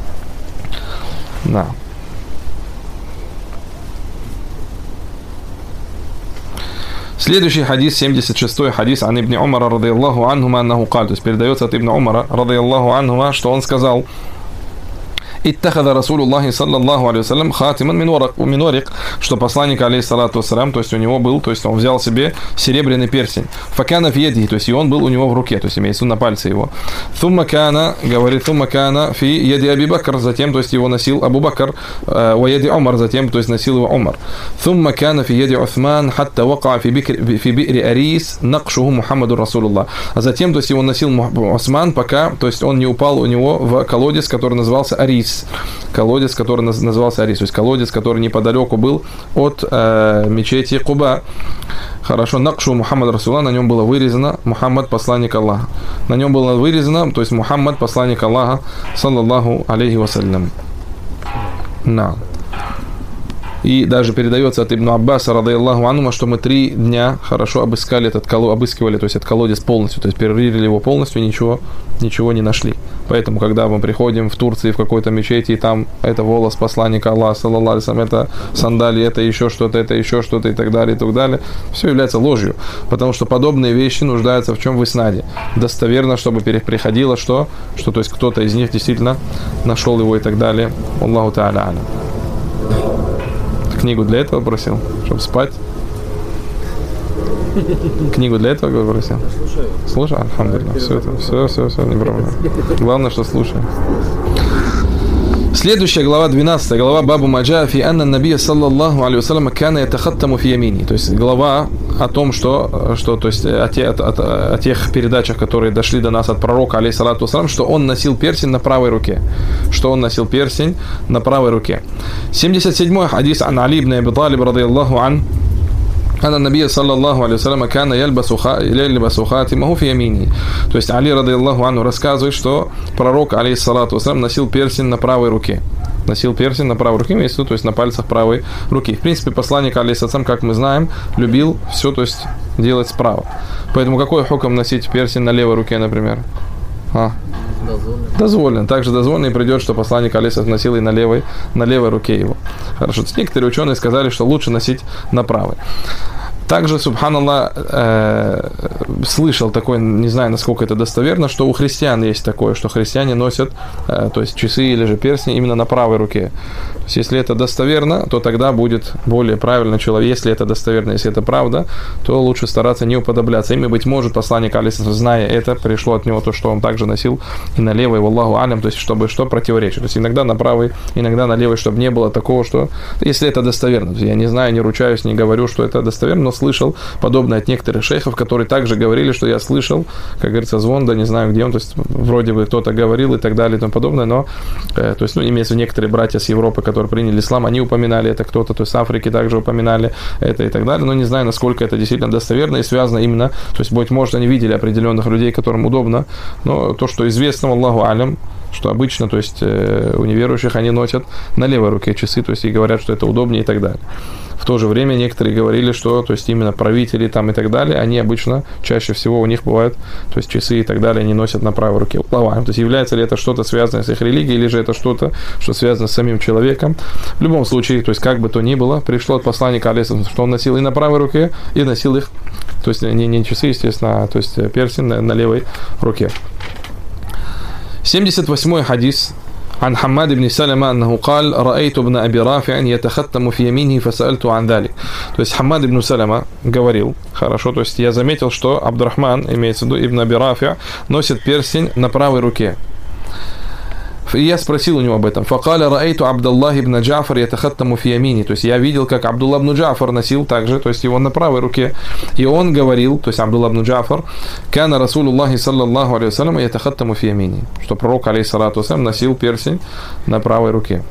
Да. Следующий хадис, семьдесят шестой хадис, ан ибн Умара радийаллаху анхума аннаху каль, то есть передается от ибн Умара радийаллаху анхума, что он сказал: «Иттахада Расулуллахи саллаллаху алейхи вассалям хатиман мин варак, мин варик», что посланник алейхиссалату вассалям, то есть у него был, то есть он взял себе серебряный перстень. Факана фи яди, то есть и он был у него в руке, то есть имеется на пальце его. Thumma кана, говорит, thumma кана фи яди Аби Бакр, затем, то есть его носил Абу Бакр, ва яди Умар, затем, то есть носил его Умар. Thumma кана фи яди Усман, хатта вака фи би'ри Арис, накшуху Мухаммаду Расулуллах. А затем, то есть его носил Усман, пока, то есть он не упал у него в колодец, который назывался Арис. Колодец, который назывался Арис, то есть колодец, который неподалеку был от э, мечети Куба. Хорошо, накшу Мухаммад Расулуллах, на нем было вырезано Мухаммад, посланник Аллаха. На нем было вырезано, то есть Мухаммад, посланник Аллаха, саллаллаху алейхи вассалям. На. И даже передается от Ибн Аббаса радийаллаху анху, что мы три дня хорошо обыскали этот колодец, обыскивали, то есть этот колодец полностью, то есть перерыли его полностью, ничего, ничего не нашли. Поэтому, когда мы приходим в Турции в какой-то мечети, и там это волос посланника Аллаха, саллаллаху алейхи ва саллям, это сандали, это еще что-то, это еще что-то и так далее, и так далее, все является ложью. Потому что подобные вещи нуждаются в чем? В иснаде. Достоверно, чтобы приходило, что, что то есть кто-то из них действительно нашел его и так далее. Аллаху та'аля алям. Книгу для этого просил, чтобы спать. Книгу для этого попросил? Слушаю. Слушай, альхамдулилlah. Все, это, все, все, все, не проблема. Главное, что слушаю. Следующая глава, двенадцатая глава, Бабу Маджа фи анна набия саллаллаху алейхи вассалям кана ятахаттаму фи ямини. То есть глава о том, что, что то есть о, те, о, о, о тех передачах, которые дошли до нас от пророка, алейхиссалату вассалам, что он носил перстень на правой руке. Что он носил перстень на правой руке. семьдесят седьмой хадис ан Али ибн Аби Талиб радийаллаху ан. أن النبي صلى الله عليه وسلم كان يلبس يلبس خاتمه في يمينه. То есть Али радийаллаху анху рассказывает, что пророк алейхиссалату вассалам носил перстень на правой руке. Носил перстень на правой руке, имеется в виду, то есть на пальцах правой руки. В принципе, посланник алейхиссалам, как мы знаем, любил все, то есть делать справа. Поэтому какой хукм носить перстень на левой руке, например? А? Дозволен. Дозволен. Также дозволен и придет, что посланник алейхиссалам носил и на левой, на левой руке его. Хорошо. Некоторые ученые сказали, что лучше носить на правой. Также, субханаллах, э, слышал такое, не знаю, насколько это достоверно, что у христиан есть такое, что христиане носят, э, то есть часы или же перстни именно на правой руке. То есть, если это достоверно, то тогда будет более правильно человек. Если это достоверно, если это правда, то лучше стараться не уподобляться. Ими, быть может, посланник алейхиссалам, зная это, пришло от него то, что он также носил и на левой, валлаху алям, то есть, чтобы что противоречит. То есть, иногда на правой, иногда на левой, чтобы не было такого, что, если это достоверно. Я не знаю, не ручаюсь, не говорю, что это достоверно, но слышал подобное от некоторых шейхов, которые также говорили, что я слышал, как говорится, звон, да не знаю где он, то есть вроде бы кто-то говорил и так далее и тому подобное, но, э, то есть, ну, имеется в виду некоторые братья с Европы, которые приняли ислам, они упоминали это, кто-то, то есть с Африки также упоминали это и так далее, но не знаю, насколько это действительно достоверно и связано именно, то есть, быть может, они видели определенных людей, которым удобно, но то, что известно, Аллаху алям, что обычно, то есть, э, у неверующих они носят на левой руке часы, то есть, и говорят, что это удобнее и так далее. В то же время некоторые говорили, что, то есть, именно правители там и так далее, они обычно, чаще всего у них бывают, то есть, часы и так далее, они носят на правой руке. То есть, является ли это что-то связанное с их религией, или же это что-то, что связано с самим человеком. В любом случае, то есть, как бы то ни было, пришло от посланника алейхиссалам, что он носил и на правой руке, и носил их, то есть, не, не часы, естественно, а, то есть, перстень на, на левой руке. семьдесят восьмой хадис. عن حماد بن سلمة أنه قال رأيت ابن أبي رافع يتختم في يمينه فسألته عن ذلك. То есть Хаммад ибн Салама говорил, хорошо, то есть я заметил, что Абдурахман, имеется в виду ибн Аби Рафи, носит перстень на правой руке. И я спросил у него об этом. فقال رأيت عبد الله بن جعفر يتختم في يمينه. То есть я видел, как Абдулла ибн Джафар носил также, то есть его на правой руке. И он говорил, то есть Абдулла ибн Джафар, كان رسول الله صلى الله عليه وسلم يتختم في يمينه. Что пророк алейхиссалату вассалям носил перстень на правой руке.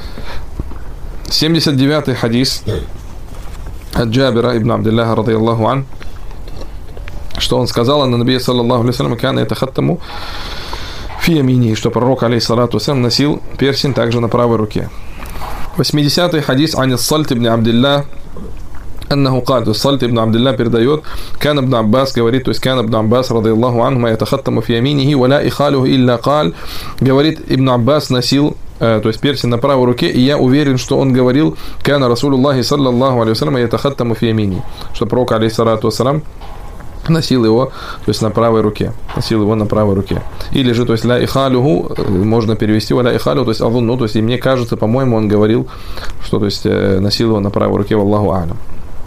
семьдесят девятый хадис от Джабира ибн Абдилляха радийаллаху ан, что он сказал, анна набия саллаллаху алейхи вассалям كان يتختم фи ямини, что пророк алейхиссалату вассалям носил перстень также на правой руке. восьмидесятый хадис ан Ссальт ибн Абдилля أنه قال, Ссальт ибн Абдилля передает, كان ابن Аббас говорит, то есть كان ابن Аббас радийаллаху анху يتختم في يمينه ولا إخاله إلا قال, говорит, Ибн Аббас носил, то есть перстень на правой руке, и я уверен, что он говорил, كان رسول الله صلى الله عليه وسلم يتختم في يمينه, что пророк алейхиссалату вассалям носил его, то есть на правой руке, носил его на правой руке. Или же, то есть ля ихалюху, можно перевести ля ихалю, то есть авунну, то есть и мне кажется, по-моему, он говорил, что, то есть носил его на правой руке, валлаху алям.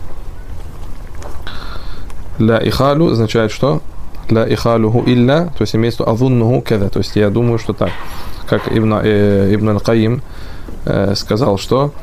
Ля ихалю означает что? Ля ихалюху илля, то есть имеется авуннуху кеда, то есть я думаю, что так, как Ибн, э, Ибн аль-Каим э, сказал, что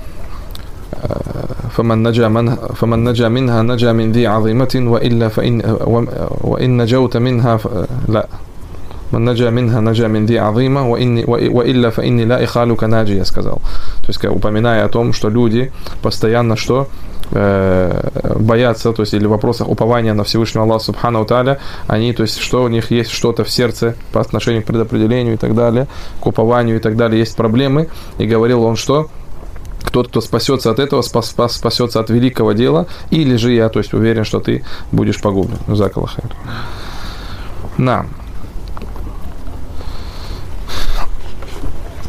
فمن نجا منها فمن نجا منها نجا من ذي عظيمة وإلا فإن وإن نجوت منها لا من نجا منها نجا من ذي عظيمة وإن وإلا فإني لا إخالك ناجي, сказал. То есть упоминая о том, что люди постоянно что э, боятся, то есть или в вопросах упования на Всевышнего Аллаха Субхану Тааля, они, то есть что у них есть что-то в сердце по отношению к предопределению и так далее, к упованию и так далее, есть проблемы, и говорил он, что тот, кто спасется от этого, спас, спас, спасется от великого дела, или же я, то есть, уверен, что ты будешь погублен. Закалахайр. На.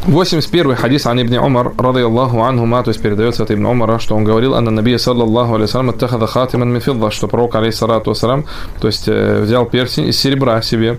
восемьдесят первый хадис ан ибн Умар, ради Аллаху анхума, то есть передается от ибн Умара, что он говорил, анна набия саллаллаху алейхи вассалям аттахада хатиман мин фидда, что пророк алейхиссалату вассалям, то есть взял перстень из серебра себе.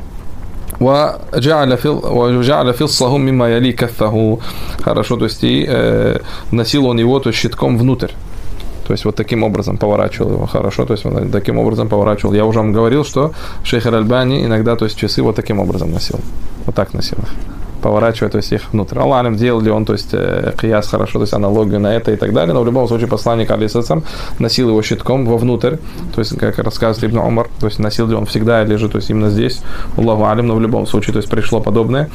وجعل في وجعل فصه مما يلي كفه. Хорошо, то есть и э, носил он его, то есть щитком внутрь. То есть вот таким образом поворачивал его. Хорошо, то есть он таким образом поворачивал. Я уже вам говорил, что шейх Аль-Альбани иногда, то есть часы вот таким образом носил. Вот так носил их. Поворачивая, то есть их внутрь. Аллах алям, делал ли он, то есть кияс хорошо, то есть аналогию на это и так далее, но в любом случае посланник алейхиссалам носил его щитком вовнутрь, то есть, как рассказывает ибн Умар, то есть носил ли он всегда или же, то есть именно здесь, Аллаху алям, но в любом случае, то есть пришло подобное.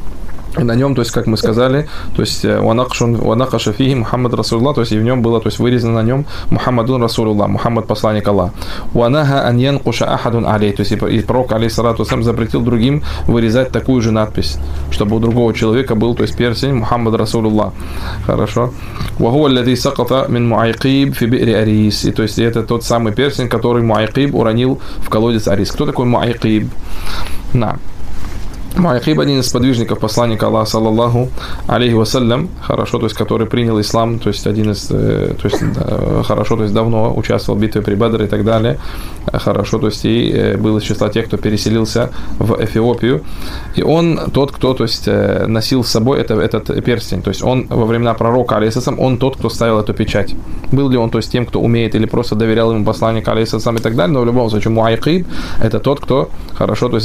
И на нем, то есть, как мы сказали, то есть, ванакаша фихи Мухаммад Расулуллах, то есть, и в нем было, то есть, вырезано на нем Мухаммадун Расулуллах, Мухаммад посланник Аллаха. Ванаха ан янкуша ахадун алей, то есть, и пророк, алейхиссалату вассалям, запретил другим вырезать такую же надпись, чтобы у другого человека был, то есть, перстень Мухаммад Расулуллах. Хорошо. Вахуа аллази саката мин Муайкиб фи би'ри Арис, и то есть, это тот самый перстень, который Муайкиб уронил в колодец Арис. Кто такой Муайкиб? На. Муайкиб, один из сподвижников посланника Аллаха, саллаллаху алейхи вассалям, хорошо, то есть, который принял ислам, то есть, один из, то есть, хорошо, то есть, давно участвовал в битве при Бадре и так далее, хорошо, то есть, и был из числа тех, кто переселился в Эфиопию, и он тот, кто, то есть, носил с собой это, этот перстень, то есть, он во времена пророка, алейхиссалам, он тот, кто ставил эту печать. Был ли он, то есть, тем, кто умеет, или просто доверял ему посланник, алейхиссалам, и так далее, но в любом случае, Муайкиб, это тот, кто, хорошо, то есть,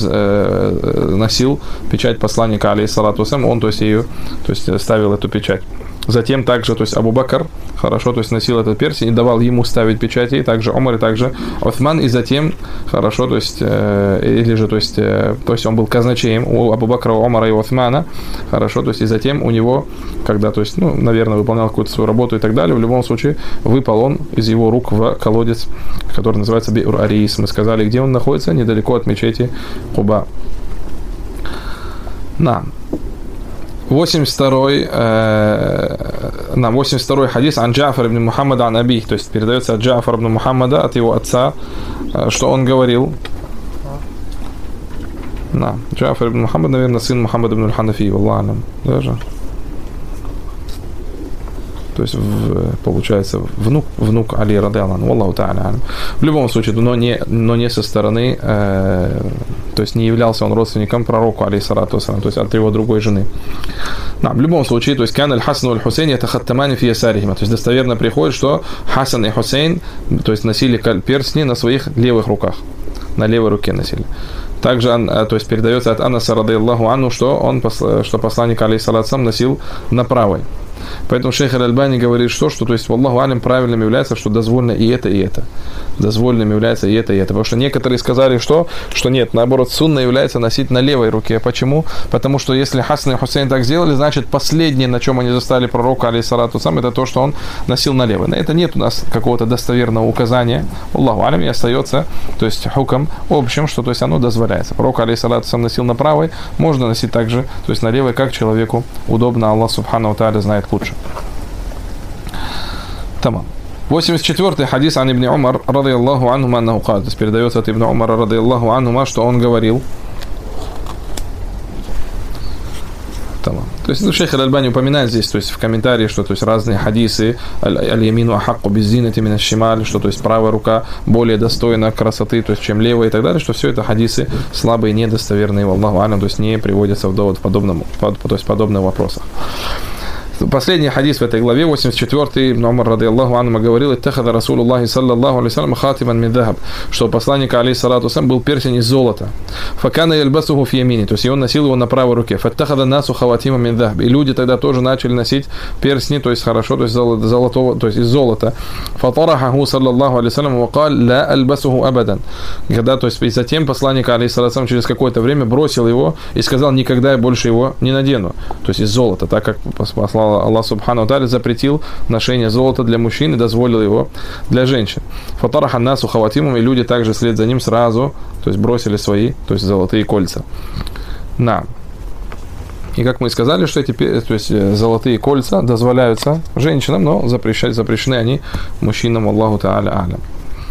носил печать посланника, алейхиссалату вассалям, он, то есть, ее, то есть, ставил эту печать. Затем также, то есть, Абу Бакр, хорошо, то есть, носил этот перстень и давал ему ставить печати, и также Умар, и также Усман, и затем, хорошо, то есть, э, или же, то есть, э, то есть, он был казначеем у Абу Бакра, Умара и Усмана, хорошо, то есть, и затем у него, когда, то есть, ну, наверное, выполнял какую-то свою работу и так далее, в любом случае, выпал он из его рук в колодец, который называется Би'р Арис. Мы сказали, где он находится, недалеко от мечети Куба. На. восемьдесят второй, э, на восемьдесят второй хадис ан Джафар ибн Мухаммада ан Аби, то есть передается от Джафар ибн Мухаммада, от его отца, э, что он говорил. На. Джафар ибн Мухаммад, наверное, сын Мухаммада ибн аль-Ханафи, Аллаху алям, даже. То есть, в, получается, внук, внук Али радиаллаху анху, Аллаху та'аля. В любом случае, но не, но не со стороны, э, то есть, не являлся он родственником пророку, алейхиссалату вассалям, то есть, от его другой жены. Но, в любом случае, то есть, кан аль-Хасан валь-Хусейн ятахаттамани фи ясарихима, то есть, достоверно приходит, что Хасан и Хусейн, то есть, носили перстни на своих левых руках, на левой руке носили. Также, то есть, передается от Анаса радиаллаху анху, что он, что посланник, алейхиссалату вассалям, носил на правой. Поэтому шейх Аль-Альбани говорит, что, что, то есть, Аллаху алям, правильным является, что дозволено и это, и это. Дозволенным является и это, и это. Потому что некоторые сказали, что, что нет, наоборот, сунна является носить на левой руке. Почему? Потому что если Хасан и Хусейн так сделали, значит, последнее, на чем они застали пророка, алейхиссалату вассалям, это то, что он носил на левой. На это нет у нас какого-то достоверного указания. Аллаху алям, и остается, то есть, хуком общим, что, то есть, оно дозволяется. Пророк, алейхиссалату вассалям, носил на правой, можно носить также, то есть, на левой, как человеку удобно. Аллах субхану ва тааля знает лучше. Тамам. восемьдесят четвёртый хадис ан ибн Умар, радиаллаху анхума, аннаху кал, то есть передается от ибн Умара, радиаллаху анхума, что он говорил. Тамам. То есть, ну, шейх Аль-Альбани упоминает здесь, то есть, в комментарии, что, то есть, разные хадисы, аль-ямину ахакку беззинати мин аш-шималь, что, то есть, правая рука более достойна красоты, то есть, чем левая и так далее, что все это хадисы слабые, недостоверные, валлаху алям, то есть, не приводятся в довод в подобном, под, то есть, подобных вопросах. Последний хадис в этой главе, восемьдесят четвёртый, Ибн Умар радиаллаху анху говорил: «Иттахада Расулуллахи саллаллаху алейхи вассалям хатиман мин дахаб», что у посланника, алейхиссалату вассалям, был перстень из золота. «Факана ялбасуху фи ямини», то есть, и он носил его на правой руке. «Фаттахада насу хаватима мин дахаб», и люди тогда тоже начали носить перстни, то есть, хорошо, то есть, золотого, то есть, из золота. «Фатарахаху саллаллаху алейхи вассалям ва кал ла альбасуху абадан», когда, то есть, и затем посланник, алейхиссалату вассалям, через какое-то время бросил его и сказал: «Никогда я больше его не надену», то есть, из золота, так как послал Аллах субхану ва тааля запретил ношение золота для мужчин и дозволил его для женщин. Фатараха насу хаватимум, и люди также вслед за ним сразу, то есть, бросили свои, то есть, золотые кольца. На. И как мы сказали, что эти, то есть, золотые кольца дозволяются женщинам, но запрещать, запрещены они мужчинам, Аллаху тааля алям.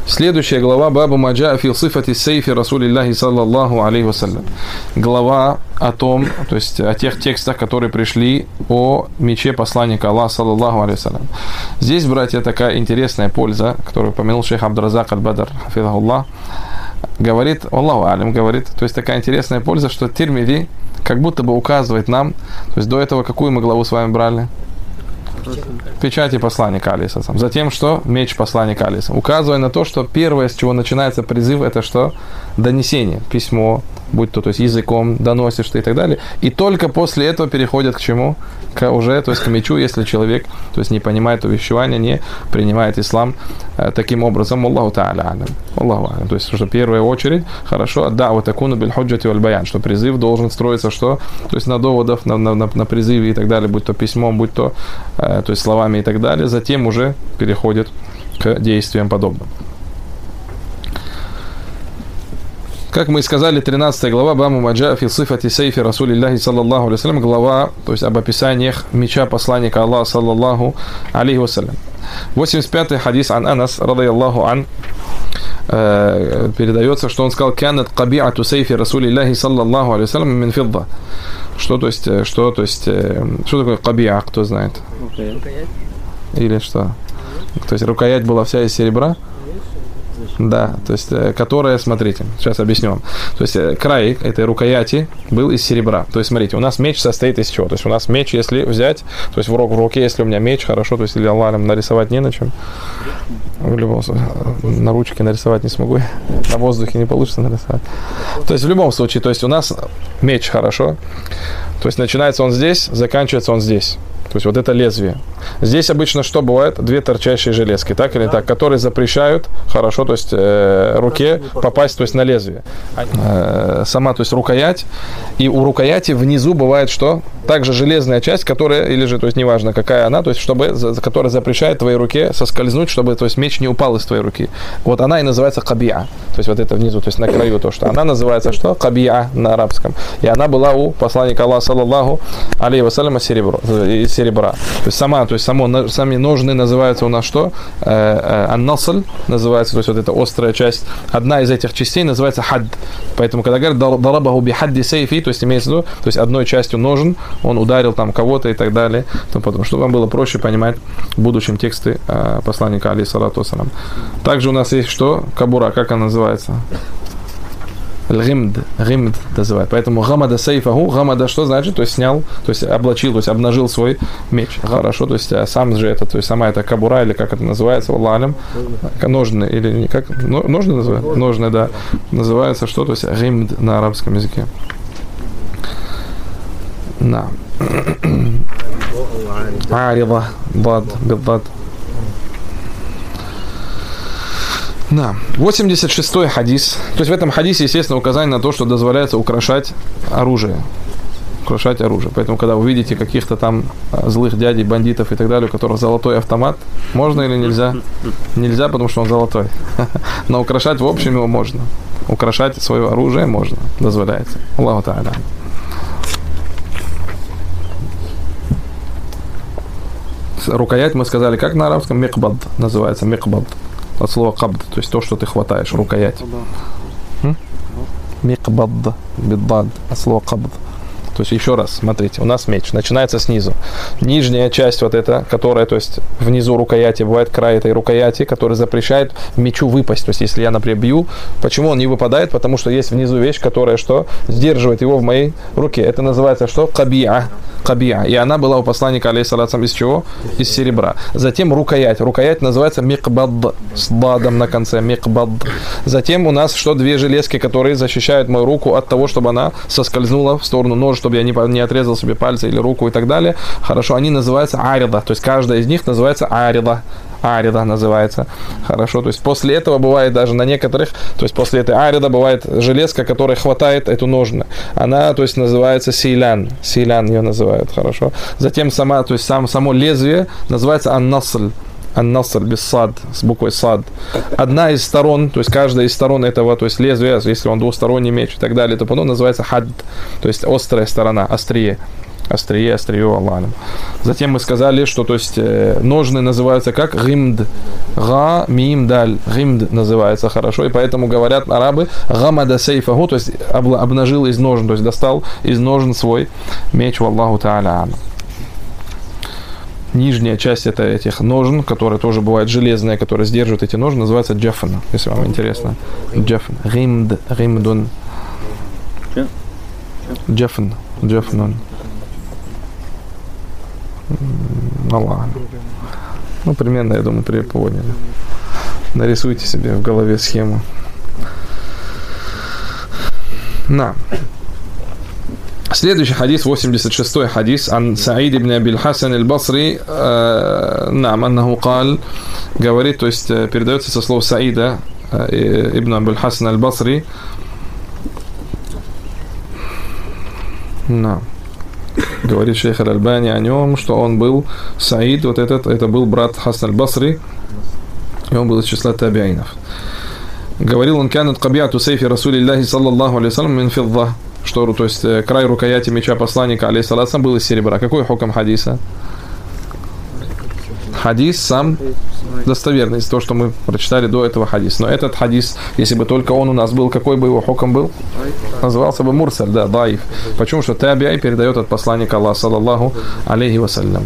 Следующая глава Бабу Маджа фи сифати сейфи Расулиллахи саллаллаху алейхи вассалям. Глава о том, то есть о тех текстах, которые пришли о мече посланника Аллаха саллаллаху алейхи вассалям. Здесь, братья, такая интересная польза, которую упомянул шейх Абдуразак аль-Бадр, хафизахуллах, говорит, Аллаху алим, говорит, то есть такая интересная польза, что Тирмизи как будто бы указывает нам, то есть до этого какую мы главу с вами брали? Печати посланника алейхи. Затем что? Меч посланника алейхи. Указывая на то, что первое, с чего начинается призыв, это что? Донесение, письмо, будь то, то есть языком доносишь ты и так далее. И только после этого переходят к чему? К уже, то есть к мечу, если человек, то есть не понимает увещевания, не принимает ислам э, таким образом. Аллаху та'аля алям. Аллаху алям. То есть, что в первую очередь, хорошо, да, вот такуну биль худжати валь баян, что призыв должен строиться, что? То есть на доводов, на, на, на, на призыве и так далее, будь то письмом, будь то, э, то есть словами и так далее, затем уже переходит к действиям подобным. Как мы и сказали, тринадцатая глава Бабу Маджа фи сифати сейфи Расулиллахи саллаллаху алейхи вассалям, глава, то есть об описаниях меча посланника Аллаха саллаллаху алейхи вассалям. восемьдесят пятый хадис ан Анас радийаллаху ан, э, передается, что он сказал: «Канат кабиату сейфи Расулиллахи саллаллаху алейхи вассалям мин фидда». Что, то есть, что, то есть, что такое кабиа, кто знает? Рукоять. Или что? То есть рукоять была вся из серебра? Да, то есть, которая, смотрите, сейчас объясню вам. То есть, край этой рукояти был из серебра. То есть, смотрите, у нас меч состоит из чего? То есть, у нас меч, если взять, то есть, в руке, если у меня меч, хорошо, то есть, или Аллахом нарисовать не на чем. В любом случае, на ручке нарисовать не смогу. На воздухе не получится нарисовать. То есть, в любом случае, то есть, у нас меч, хорошо. То есть, начинается он здесь, заканчивается он здесь. То есть, вот это лезвие. Здесь обычно что бывает? Две торчащие железки, так или так, которые запрещают, хорошо, то есть, э, руке попасть, то есть, на лезвие. Э, сама, то есть, рукоять. И у рукояти внизу бывает что? Также железная часть, которая, или же, то есть, неважно, какая она, то есть, чтобы, за, которая запрещает твоей руке соскользнуть, чтобы, то есть, меч не упал из твоей руки. Вот она и называется кабиа. То есть, вот это внизу, то есть, на краю то, что она называется что? Кабиа на арабском. И она была у посланника Аллаха, саллаллаху алейхи вассаляма, серебро, из серебра. То есть, сама, то есть, само, сами ножны называются у нас что? Ан-насль называется, то есть, вот эта острая часть. Одна из этих частей называется хад. Поэтому, когда говорят дарабаху би хадди сейфи, то есть, имеется в виду, то есть, одной частью ножен он ударил там кого-то и так далее, потому что вам было проще понимать в будущем тексты э, посланника алейхиссалату вассалям. Также у нас есть что? Кабура, как она называется? Гимд, гимд называют. Поэтому гамада сейфаху, гамада что значит? То есть снял, то есть облачил, то есть обнажил свой меч. Хорошо, то есть сам же это, то есть сама эта кабура, или как это называется, Аллаху алям, ножны, или как, ножны называют? Ножны, да. Называется что? То есть гимд на арабском языке. Да. Арида, бад, бедбад. Да. восемьдесят шестой хадис. То есть в этом хадисе, естественно, указание на то, что дозволяется украшать оружие. Украшать оружие. Поэтому, когда вы видите каких-то там злых дядей, бандитов и так далее, у которых золотой автомат, можно или нельзя? Нельзя, потому что он золотой. Но украшать в общем его можно. Украшать свое оружие можно. Дозволяется. Аллаху та'аля. Рукоять мы сказали, как на арабском? Микбад называется. Микбад. От слова кабд, то есть то, что ты хватаешь, рукоять. Микбад, бидбад, от слова кабд. То есть еще раз, смотрите, у нас меч начинается снизу. Нижняя часть вот эта, которая, то есть внизу рукояти, бывает край этой рукояти, который запрещает мечу выпасть. То есть если я, например, бью, почему он не выпадает? Потому что есть внизу вещь, которая что? Сдерживает его в моей руке. Это называется что? Кабиа. Кабиа. И она была у посланника алейхиссалату из чего? Из серебра. Затем рукоять. Рукоять называется микбад, с бадом на конце. Микбад. Затем у нас что? Две железки, которые защищают мою руку от того, чтобы она соскользнула в сторону ножа, чтобы я не, не отрезал себе пальцы или руку и так далее. Хорошо, они называются арида. То есть каждая из них называется арида. Арида называется. Хорошо, то есть после этого бывает даже на некоторых, то есть после этой арида бывает железка, которая хватает эту ножны. Она, то есть называется сейлян. Сейлян ее называют, хорошо. Затем сама, то есть сам, само лезвие называется ан-насль. Ан-насль без сад, с буквой сад. Одна из сторон, то есть каждая из сторон этого, то есть лезвия, если он двусторонний меч и так далее, то оно называется хад, то есть острая сторона, острие. Острие, острие, Аллаху. Затем мы сказали, что то есть, ножны называются как гимд. га, мим, даль, гимд называется, хорошо, и поэтому говорят арабы гамада сейфаху, то есть обнажил из ножен, то есть достал из ножен свой меч, валлаху та'аля. Нижняя часть это этих ножен, которые тоже бывают железные, которые сдерживают эти ножны, называется джафн, если вам интересно. Джафн, гимд, гимдун. Джафн, джафнун. Аллах. Ну, примерно, я думаю, поняли. Нарисуйте себе в голове схему. На. Следующий хадис, восемьдесят шестой хадис, ан Саид ибн Абиль Хасан аль-Басри, нам, аннаху кал, говорит, то есть передается со слов Саида ибн Абиль Хасан аль-Басри. На. Говорит шейх аль-Альбани о нем, что он был Саид, вот этот, это был брат Хасан аль-Басри, и он был из числа табиинов. Говорил он, канат кабиату сейфи Расулиллахи саллаллаху алейхи вассалям мин фидда, что, то есть, край рукояти меча посланника, алейхиссалам, был из серебра. Какой хукм хадиса? Хадис сам достоверный, из того, что мы прочитали до этого хадиса. Но этот хадис, если бы только он у нас был, какой бы его хукм был? Назывался бы мурсаль, да, даиф. Почему? Что таби'и передает от посланника Аллаха, саллаллаху алейхи вассалям.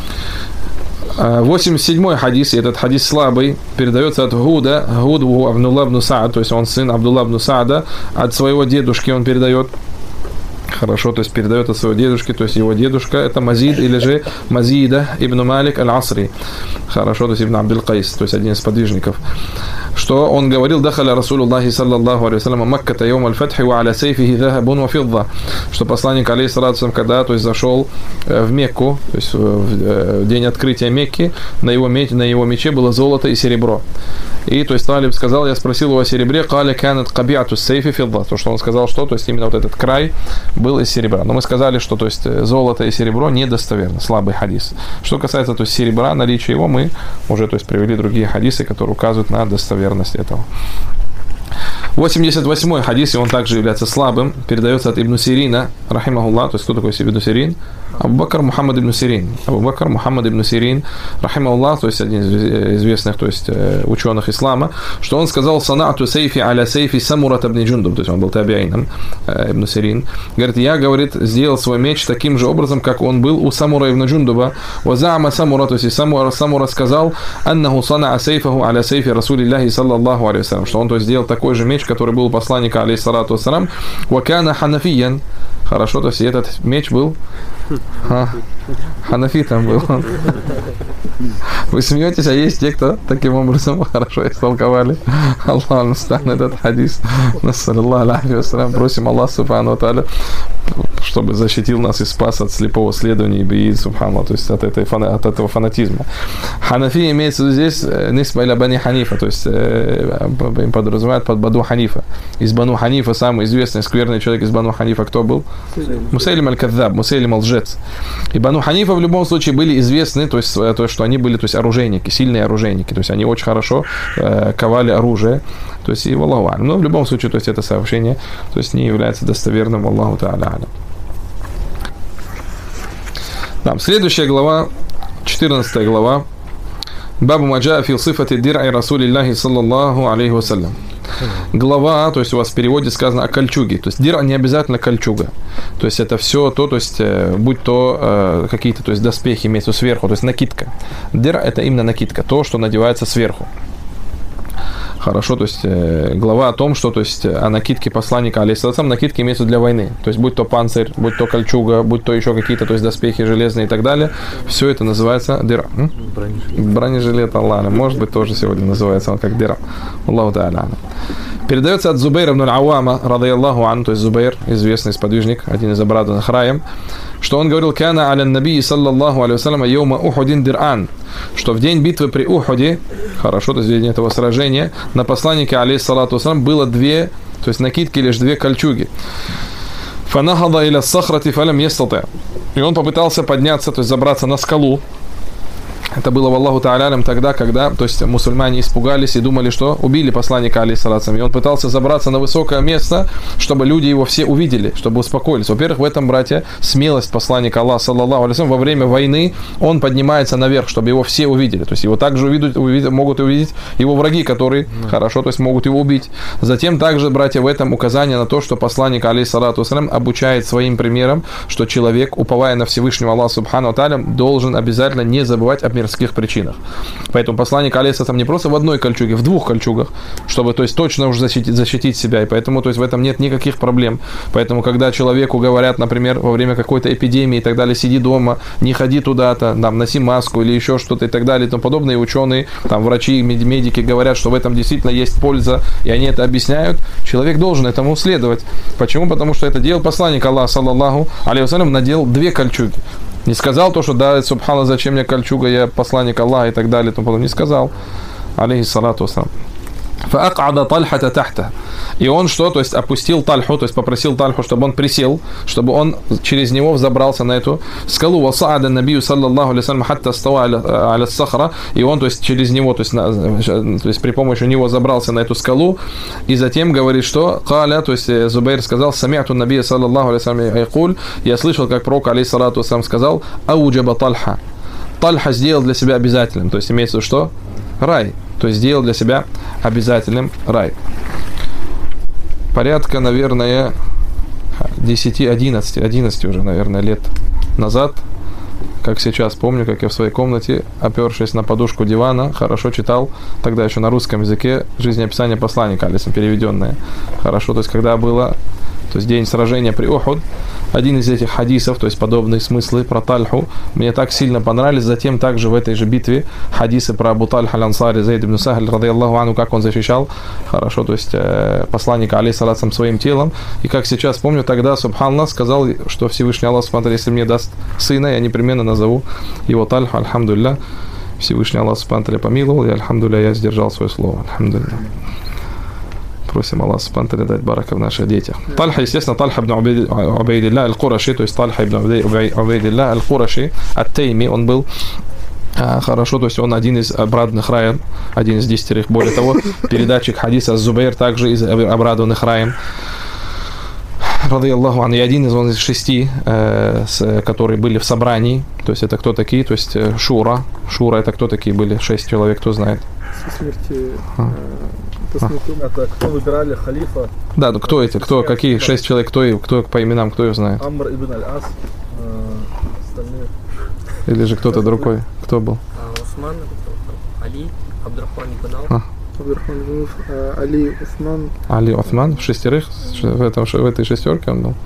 восемьдесят седьмой хадис, и этот хадис слабый, передается от Гуда, Гуд Абдулла ибн Саад, то есть он сын Абдулла ибн Саада, от своего дедушки он передает. Хорошо, то есть передает от своего дедушки, то есть его дедушка это Мазид или же Мазида ибн Малик аль-Асри. Хорошо, то есть ибн Абдул Кайс, то есть один из подвижников. Что он говорил, дахаля Расулуллахи саллаллаху алейхи вассалям Макката йом аль-фатхи ва аля сейфихи захабун ва фидда. Что посланник алейхиссалату когда, то есть зашел в Мекку, то есть в день открытия Мекки, на его мече, на его мече было золото и серебро. И то есть Талиб сказал, я спросил его о серебре, каля канат кабиату сейфи фидда, то что он сказал, что, то есть именно вот этот край был из серебра. Но мы сказали, что то есть золото и серебро недостоверно, слабый хадис. Что касается то есть серебра, наличия его, мы уже то есть привели другие хадисы, которые указывают на достоверность этого. восемьдесят восьмой хадис, и он также является слабым, передается от Ибн Сирина, рахимахуллах, то есть кто такой Ибн Сирин? Абу Бакр Мухаммад ибн Сирин. Абу Бакр Мухаммад ибн Сирин, рахимахуллах, то есть один из известных то есть, ученых ислама, что он сказал сана'ту сейфи аля сейфи Самурат ибн Джундуб, то есть он был табиином, Ибн Сирин. Говорит, я, говорит, сделал свой меч таким же образом, как он был у Самура ибн Джундуба. Ваза'ама Самура, то есть Самура, Самура сказал, аннаху сана'a сейфаху аля сейфи Расулиллахи саллаллаху алейхи вассалям, что он то есть сделал такой же меч, который был у посланника алейхиссалату вассалам, ва кана ханафиян. Хорошо, то есть этот меч был а, ханафи там был. Вы смеетесь, а есть те, кто таким образом хорошо истолковали. Аллах мустан этот хадис. Нассалаллаху алейхи вассалям. Просим Аллаха субхану ва тааля, чтобы защитил нас и спас от слепого следования и субхану, то есть от, этой, от этого фанатизма. Ханафи имеется здесь нисба иля бани Ханифа, то есть им подразумевают под Бану Ханифа. Из Бану Ханифа самый известный скверный человек из Бану Ханифа кто был? Мусайлим аль-Кадзаб, Мусайлим аль-Лжец. И Бану Ханифа в любом случае были известны, то есть то, что они были, то есть оружейники, сильные оружейники, то есть они очень хорошо э, ковали оружие, то есть и валлаху алям. Но в любом случае, то есть это сообщение, то есть не является достоверным, Аллаху та'аля алям. Да, следующая глава, четырнадцатая глава. Бабу маджа фил сифати дир'и Расулиллахи саллаллаху алейхи вассалям. Глава, то есть у вас в переводе сказано о кольчуге. То есть дир не обязательно кольчуга. То есть это все то, то есть будь то э, какие-то, то есть доспехи имеются сверху, то есть накидка. Дир это именно накидка, то, что надевается сверху. Хорошо, то есть э, глава о том, что то есть о накидке посланника алейхиссалам, накидки имеются для войны. То есть будь то панцирь, будь то кольчуга, будь то еще какие-то то есть доспехи железные и так далее, все это называется дира. Бронежилет. Бронежилет, Аллах, может быть тоже сегодня называется он как дира. Аллаху та'аля. Передается от Зубейра ибн аль-Ауама, радайаллаху ан, то есть Зубейр, известный сподвижник, один из обрадованных раем, что он говорил, кана аля набии саллаллаху алейхи вассалям йома ухудин дир'ан, что в день битвы при Ухуде, хорошо, то есть в день этого сражения, на посланнике алейхиссалату вассалям было две, то есть накидки, лишь две кольчуги. Фанахада иля сахрати фалям ястати. И он попытался подняться, то есть забраться на скалу, Это было в Аллаху Та'алям тогда, когда, то есть мусульмане испугались и думали, что убили посланника, алейхиссалату. И он пытался забраться на высокое место, чтобы люди его все увидели, чтобы успокоились. Во-первых, в этом, братья, смелость посланника Аллаха, саллаллаху алейхи ва саллям, во время войны он поднимается наверх, чтобы его все увидели. То есть его также увидят, увидят, могут увидеть его враги, которые mm. хорошо, то есть могут его убить. Затем также, братья, в этом указание на то, что посланник, алейхиссалату ва саллям, обучает своим примером, что человек, уповая на Всевышнего Аллаха субхану ва тааля, должен обязательно не забывать об мирских причинах. Поэтому посланник алейхиссалам не просто в одной кольчуге, в двух кольчугах, чтобы, то есть, точно уже защитить, защитить себя. И поэтому, то есть, в этом нет никаких проблем. Поэтому, когда человеку говорят, например, во время какой-то эпидемии и так далее, сиди дома, не ходи туда-то, там, носи маску или еще что-то и так далее и тому подобное, и ученые, там, врачи, медики говорят, что в этом действительно есть польза, и они это объясняют, человек должен этому следовать. Почему? Потому что это делал посланник Аллаха, саллаллаху алейхи ва саллям, надел две кольчуги. Не сказал то, что да, субхана, зачем мне кольчуга, я посланник Аллаха и так далее, и тому подобное. Не сказал. Алейхиссалату вассалам. فأقعد طلحة تحته. И он что? То есть опустил Тальху, то есть попросил Тальху, чтобы он присел, чтобы он через него взобрался на эту скалу. وصعد النبي صلى الله عليه وسلم حتى استوى على الصخرة. И он, то есть через него, то есть, на, то есть при помощи него забрался на эту скалу. И затем говорит, что قال, то есть Зубайр сказал, سمعت النبي صلى الله عليه وسلم يقول, я слышал, как пророк алейхиссалату вассалам сказал, أوجب طلحة. Тальха сделал для себя обязательным, то есть имеется в виду что? Рай. То есть сделал для себя обязательным рай. Порядка, наверное, десять-одиннадцать, одиннадцать уже, наверное, лет назад, как сейчас помню, как я в своей комнате, опершись на подушку дивана, хорошо читал, тогда еще на русском языке, жизнеописание посланника, алейхиссалам, переведенное. Хорошо, то есть когда было, то есть день сражения при Ухуд, один из этих хадисов, то есть подобные смыслы про Тальху, мне так сильно понравились. Затем также в этой же битве хадисы про Абу Тальха аль-Ансари, Зайд ибн Сахаль, радийаллаху анху, как он защищал, хорошо, то есть э, посланника, алейхиссалату, своим телом. И как сейчас помню, тогда, субханаллах, сказал, что Всевышний Аллах, субханаллах, если мне даст сына, я непременно назову его Тальху, альхамдулилля. Всевышний Аллах, субханаллах, помиловал, и альхамдулилля, я сдержал свое слово, альхамдулилля. Просим Аллаха субхану ва тааля дать барака в наших детях. Тальха, естественно, Тальха ибн Убайдилля аль-Кураши, то есть Тальха ибн Убайдилля аль-Кураши, ат-Тайми, он был хорошо, то есть он один из обрадованных раем, один из десятерых. Более того, передатчик хадиса Зубайр также из обрадованных раем. Радийаллаху анху, и один из, он из шести, э, с, которые были в собрании. То есть это кто такие? То есть Шура. Шура это кто такие были? Шесть человек, кто знает? Со смерти... А. А. Это кто выбирали халифа? Да, ну кто эти? Кто, какие шесть человек? Кто, кто по именам, кто их знает? Амр ибн аль-Ас, остальные. Или же кто-то другой? Кто был? Усман, Али, Абдурахман ибн Ауф. А. Абдурахман ибн Ауф, Али, Усман. Али, Усман, в шестерых, в, этом, в этой шестерке он был.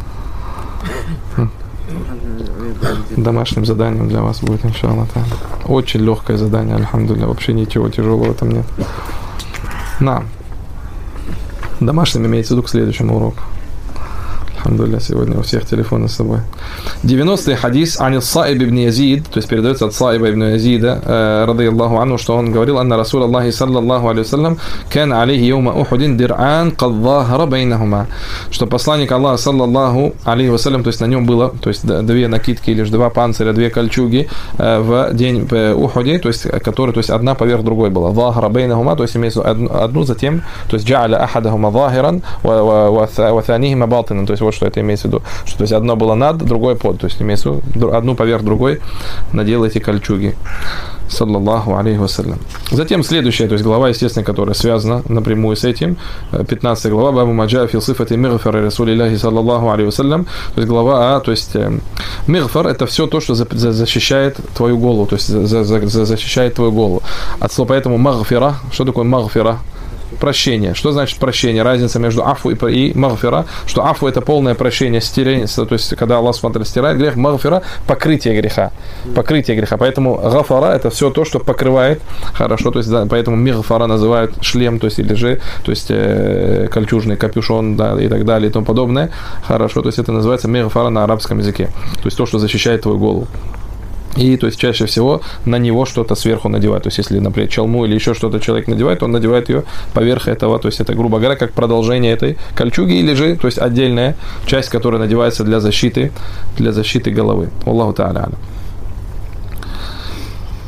Домашним заданием для вас будет, иншаллах. Очень легкое задание, альхамдулилля. Вообще ничего тяжелого в этом нет. На. Домашним имеется в виду к следующему уроку. Алхамдулилля, сегодня у всех телефоны с собой. девяностый хадис ан Саиб ибн Язид, то есть передается от Саиба ибн Язида, радийаллаху анху, что он говорил, анна Расул Аллахи саллаллаху алейхи вассалям кан алейхи йома Ухудин дир'ан кад захара байнахума, что посланник Аллаха саллаллаху алейхи вассалям, то есть на нем было, то есть две накидки или же два панциря, две кольчуги в день Ухуде, то есть которые, то есть одна поверх другой была. Захара байнахума, то есть имеется одну, одну затем, то есть джа'аля ахадахума захиран ва thанихима батинан, то есть вот что это имеется в виду, что то есть одно было над, другое под, то есть имеется в виду одну поверх другой надел эти кольчуги, саллаллаху алейхи вассалям. Затем следующая, то есть глава, естественно, которая связана напрямую с этим, пятнадцатая глава, бабу маджа фи сифати мигфар расулиллахи саллаллаху алейхи вассалям, то есть глава А, то есть мигфар это все то, что защищает твою голову, то есть защищает твою голову. От слова поэтому магфира, что такое магфира? Прощение. Что значит прощение? Разница между афу и магфира, что афу это полное прощение, стирание, то есть когда Аллах смотрит, стирает грех, магфира покрытие греха, покрытие греха. Поэтому гафара это все то, что покрывает хорошо, то есть да, поэтому мигфара называют шлем, то есть или же, то есть э, кольчужный капюшон, да, и так далее и тому подобное. Хорошо, то есть это называется мигфара на арабском языке, то есть то, что защищает твою голову. И, то есть, чаще всего на него что-то сверху надевают. То есть, если, например, чалму или еще что-то человек надевает, он надевает ее поверх этого. То есть, это, грубо говоря, как продолжение этой кольчуги или же, то есть, отдельная часть, которая надевается для защиты, для защиты головы. Аллаху та'аля.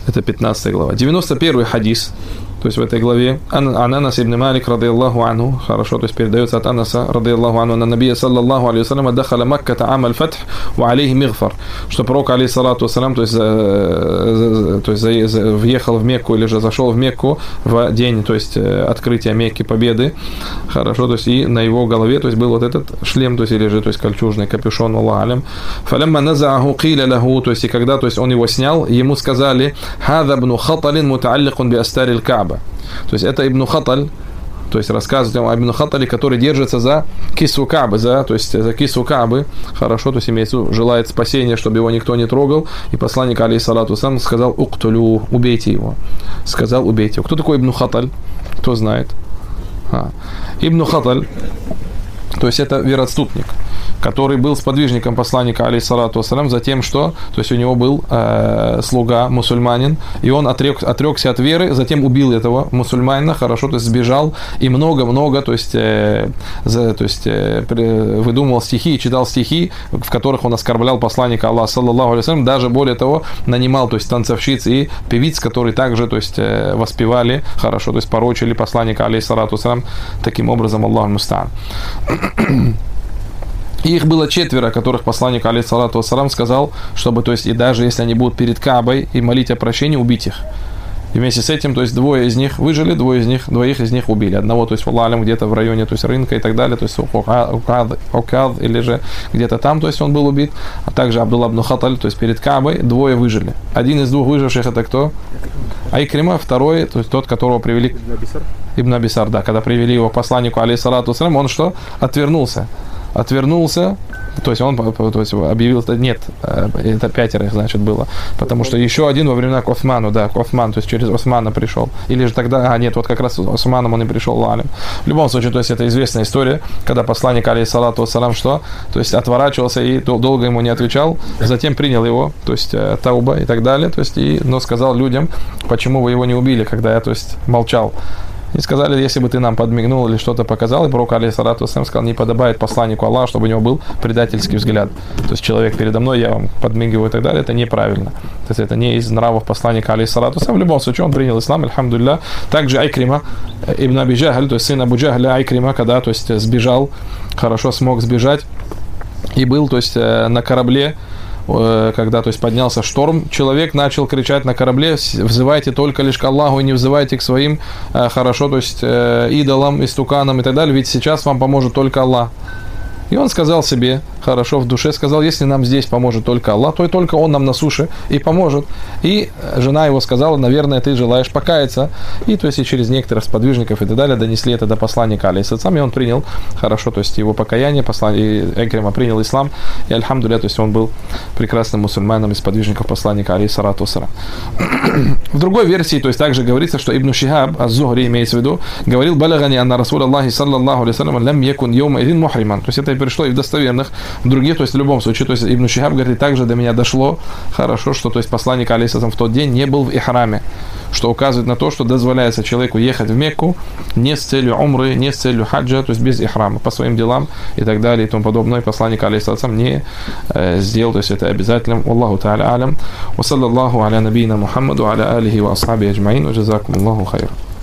Это пятнадцатая глава. девяносто первый хадис, то есть в этой главе. Ан Анас ибн Малик, радиаллаху анху, хорошо, то есть передается от Анаса, радиаллаху анху, на набия, саллаллаху алейхи вассалям, дахаля Макката ам аль-фатх, ва алейхи мигфар, что пророк, алейхиссалату вассалям, то есть, то есть въехал в Мекку или же зашел в Мекку в день, то есть открытия Мекки, победы, хорошо, то есть и на его голове, то есть был вот этот шлем, то есть или же, то есть кольчужный капюшон, Аллаху алям. Фалямма назааху қиля лаху, то есть и когда, то есть он его снял, ему сказали: «Хаза ибн Хаталин мутаалликун би астарил Кааба». То есть это Ибн Хаталь, то есть рассказывает о Ибн Хатале, который держится за кису Каабы, за, то есть за кису Каабы, хорошо, то есть имеется в виду, желает спасения, чтобы его никто не трогал, и посланник, алейхиссалату вассалям, сказал: «Уктулю», убейте его, сказал: убейте его. Кто такой Ибн Хаталь? Кто знает? А. Ибн Хаталь, то есть это вероотступник, который был сподвижником посланника, алейхиссалату вассалям, за тем, что, то есть у него был э, слуга, мусульманин, и он отрек, отрекся от веры, затем убил этого мусульманина, хорошо, то есть сбежал, и много-много, то есть, э, за, то есть э, выдумывал стихи, читал стихи, в которых он оскорблял посланника Аллаха, саллаллаху алейхи вассалям, даже более того, нанимал, то есть танцовщиц и певиц, которые также, то есть э, воспевали, хорошо, то есть порочили посланника, алейхиссалату вассалям, таким образом, Аллаху мустаан. И их было четверо, которых посланник, алейхиссалату вассалам, сказал, чтобы, то есть, и даже если они будут перед Каабой и молить о прощении, убить их. И вместе с этим, то есть, двое из них выжили, двое из них, двоих из них убили. Одного, то есть, Аллаху где-то в районе, то есть, рынка и так далее, то есть, Окад, или же где-то там, то есть, он был убит. А также Абдулла ибн Хаталь, то есть, перед Каабой, двое выжили. Один из двух выживших, это кто? Айкрима, второй, то есть, тот, которого привели... Ибн Абисар, да, когда привели его к посланнику, алейхиссалату вассалам, он что? Отвернулся. Отвернулся, то есть он то есть объявил, нет, это пятеро, значит, было, потому что еще один во времена к Осману, да, к Осману, то есть через Османа пришел, или же тогда, а нет, вот как раз с Османом он и пришел, лалим. В любом случае, то есть это известная история, когда посланник, алейхиссалату вассалам, что, то есть отворачивался и долго ему не отвечал, затем принял его, то есть тауба и так далее, то есть, и, но сказал людям, почему вы его не убили, когда я, то есть, молчал. И сказали: если бы ты нам подмигнул или что-то показал, и пророк, алейхиссалату вассалям, сказал: не подобает посланнику Аллаха, чтобы у него был предательский взгляд. То есть человек передо мной, я вам подмигиваю и так далее, это неправильно. То есть это не из нравов посланника, алейхиссалату вассалям. В любом случае он принял ислам, альхамдулилля. Также Айкрима, ибн Аби Джахль, то есть сын Абу Джахля, Айкрима, когда, то есть, сбежал, хорошо смог сбежать, и был, то есть, на корабле, когда, то есть, поднялся шторм, человек начал кричать на корабле: взывайте только лишь к Аллаху и не взывайте к своим, хорошо, то есть, идолам, истуканам и так далее, ведь сейчас вам поможет только Аллах. И он сказал себе, хорошо, в душе сказал: если нам здесь поможет только Аллах, то и только Он нам на суше и поможет. И жена его сказала: наверное, ты желаешь покаяться. И то есть и через некоторых сподвижников и так далее донесли это до посланника, алейхиссалам, и он принял, хорошо, то есть его покаяние, посланник, и Экрима принял ислам, и альхамдулилля, то есть он был прекрасным мусульманином из сподвижников посланника, алейхиссалату вассалам. В другой версии, то есть также говорится, что Ибн Шихаб, аз-Зухри имеется в виду, говорил: балагани анна Расул Аллахи саллаллаху алейхи вассалям лям якун йома идин мухриман. То есть это пришло и в достоверных, в других, то есть в любом случае, то есть Ибн Шихаб говорит: также до меня дошло, хорошо, что, то есть, посланник, алейхиссалам, в тот день не был в ихраме, что указывает на то, что дозволяется человеку ехать в Мекку не с целью умры, не с целью хаджа, то есть без ихрама, по своим делам и так далее и тому подобное. Посланник, алейхиссалам, не э, сделал, то есть это обязательным. Аллаху та'аля алям. Ва саллаллаху аля набийна Мухаммаду аля алихи ва асхаби аджмаин. Ва джазакум Аллаху хайра.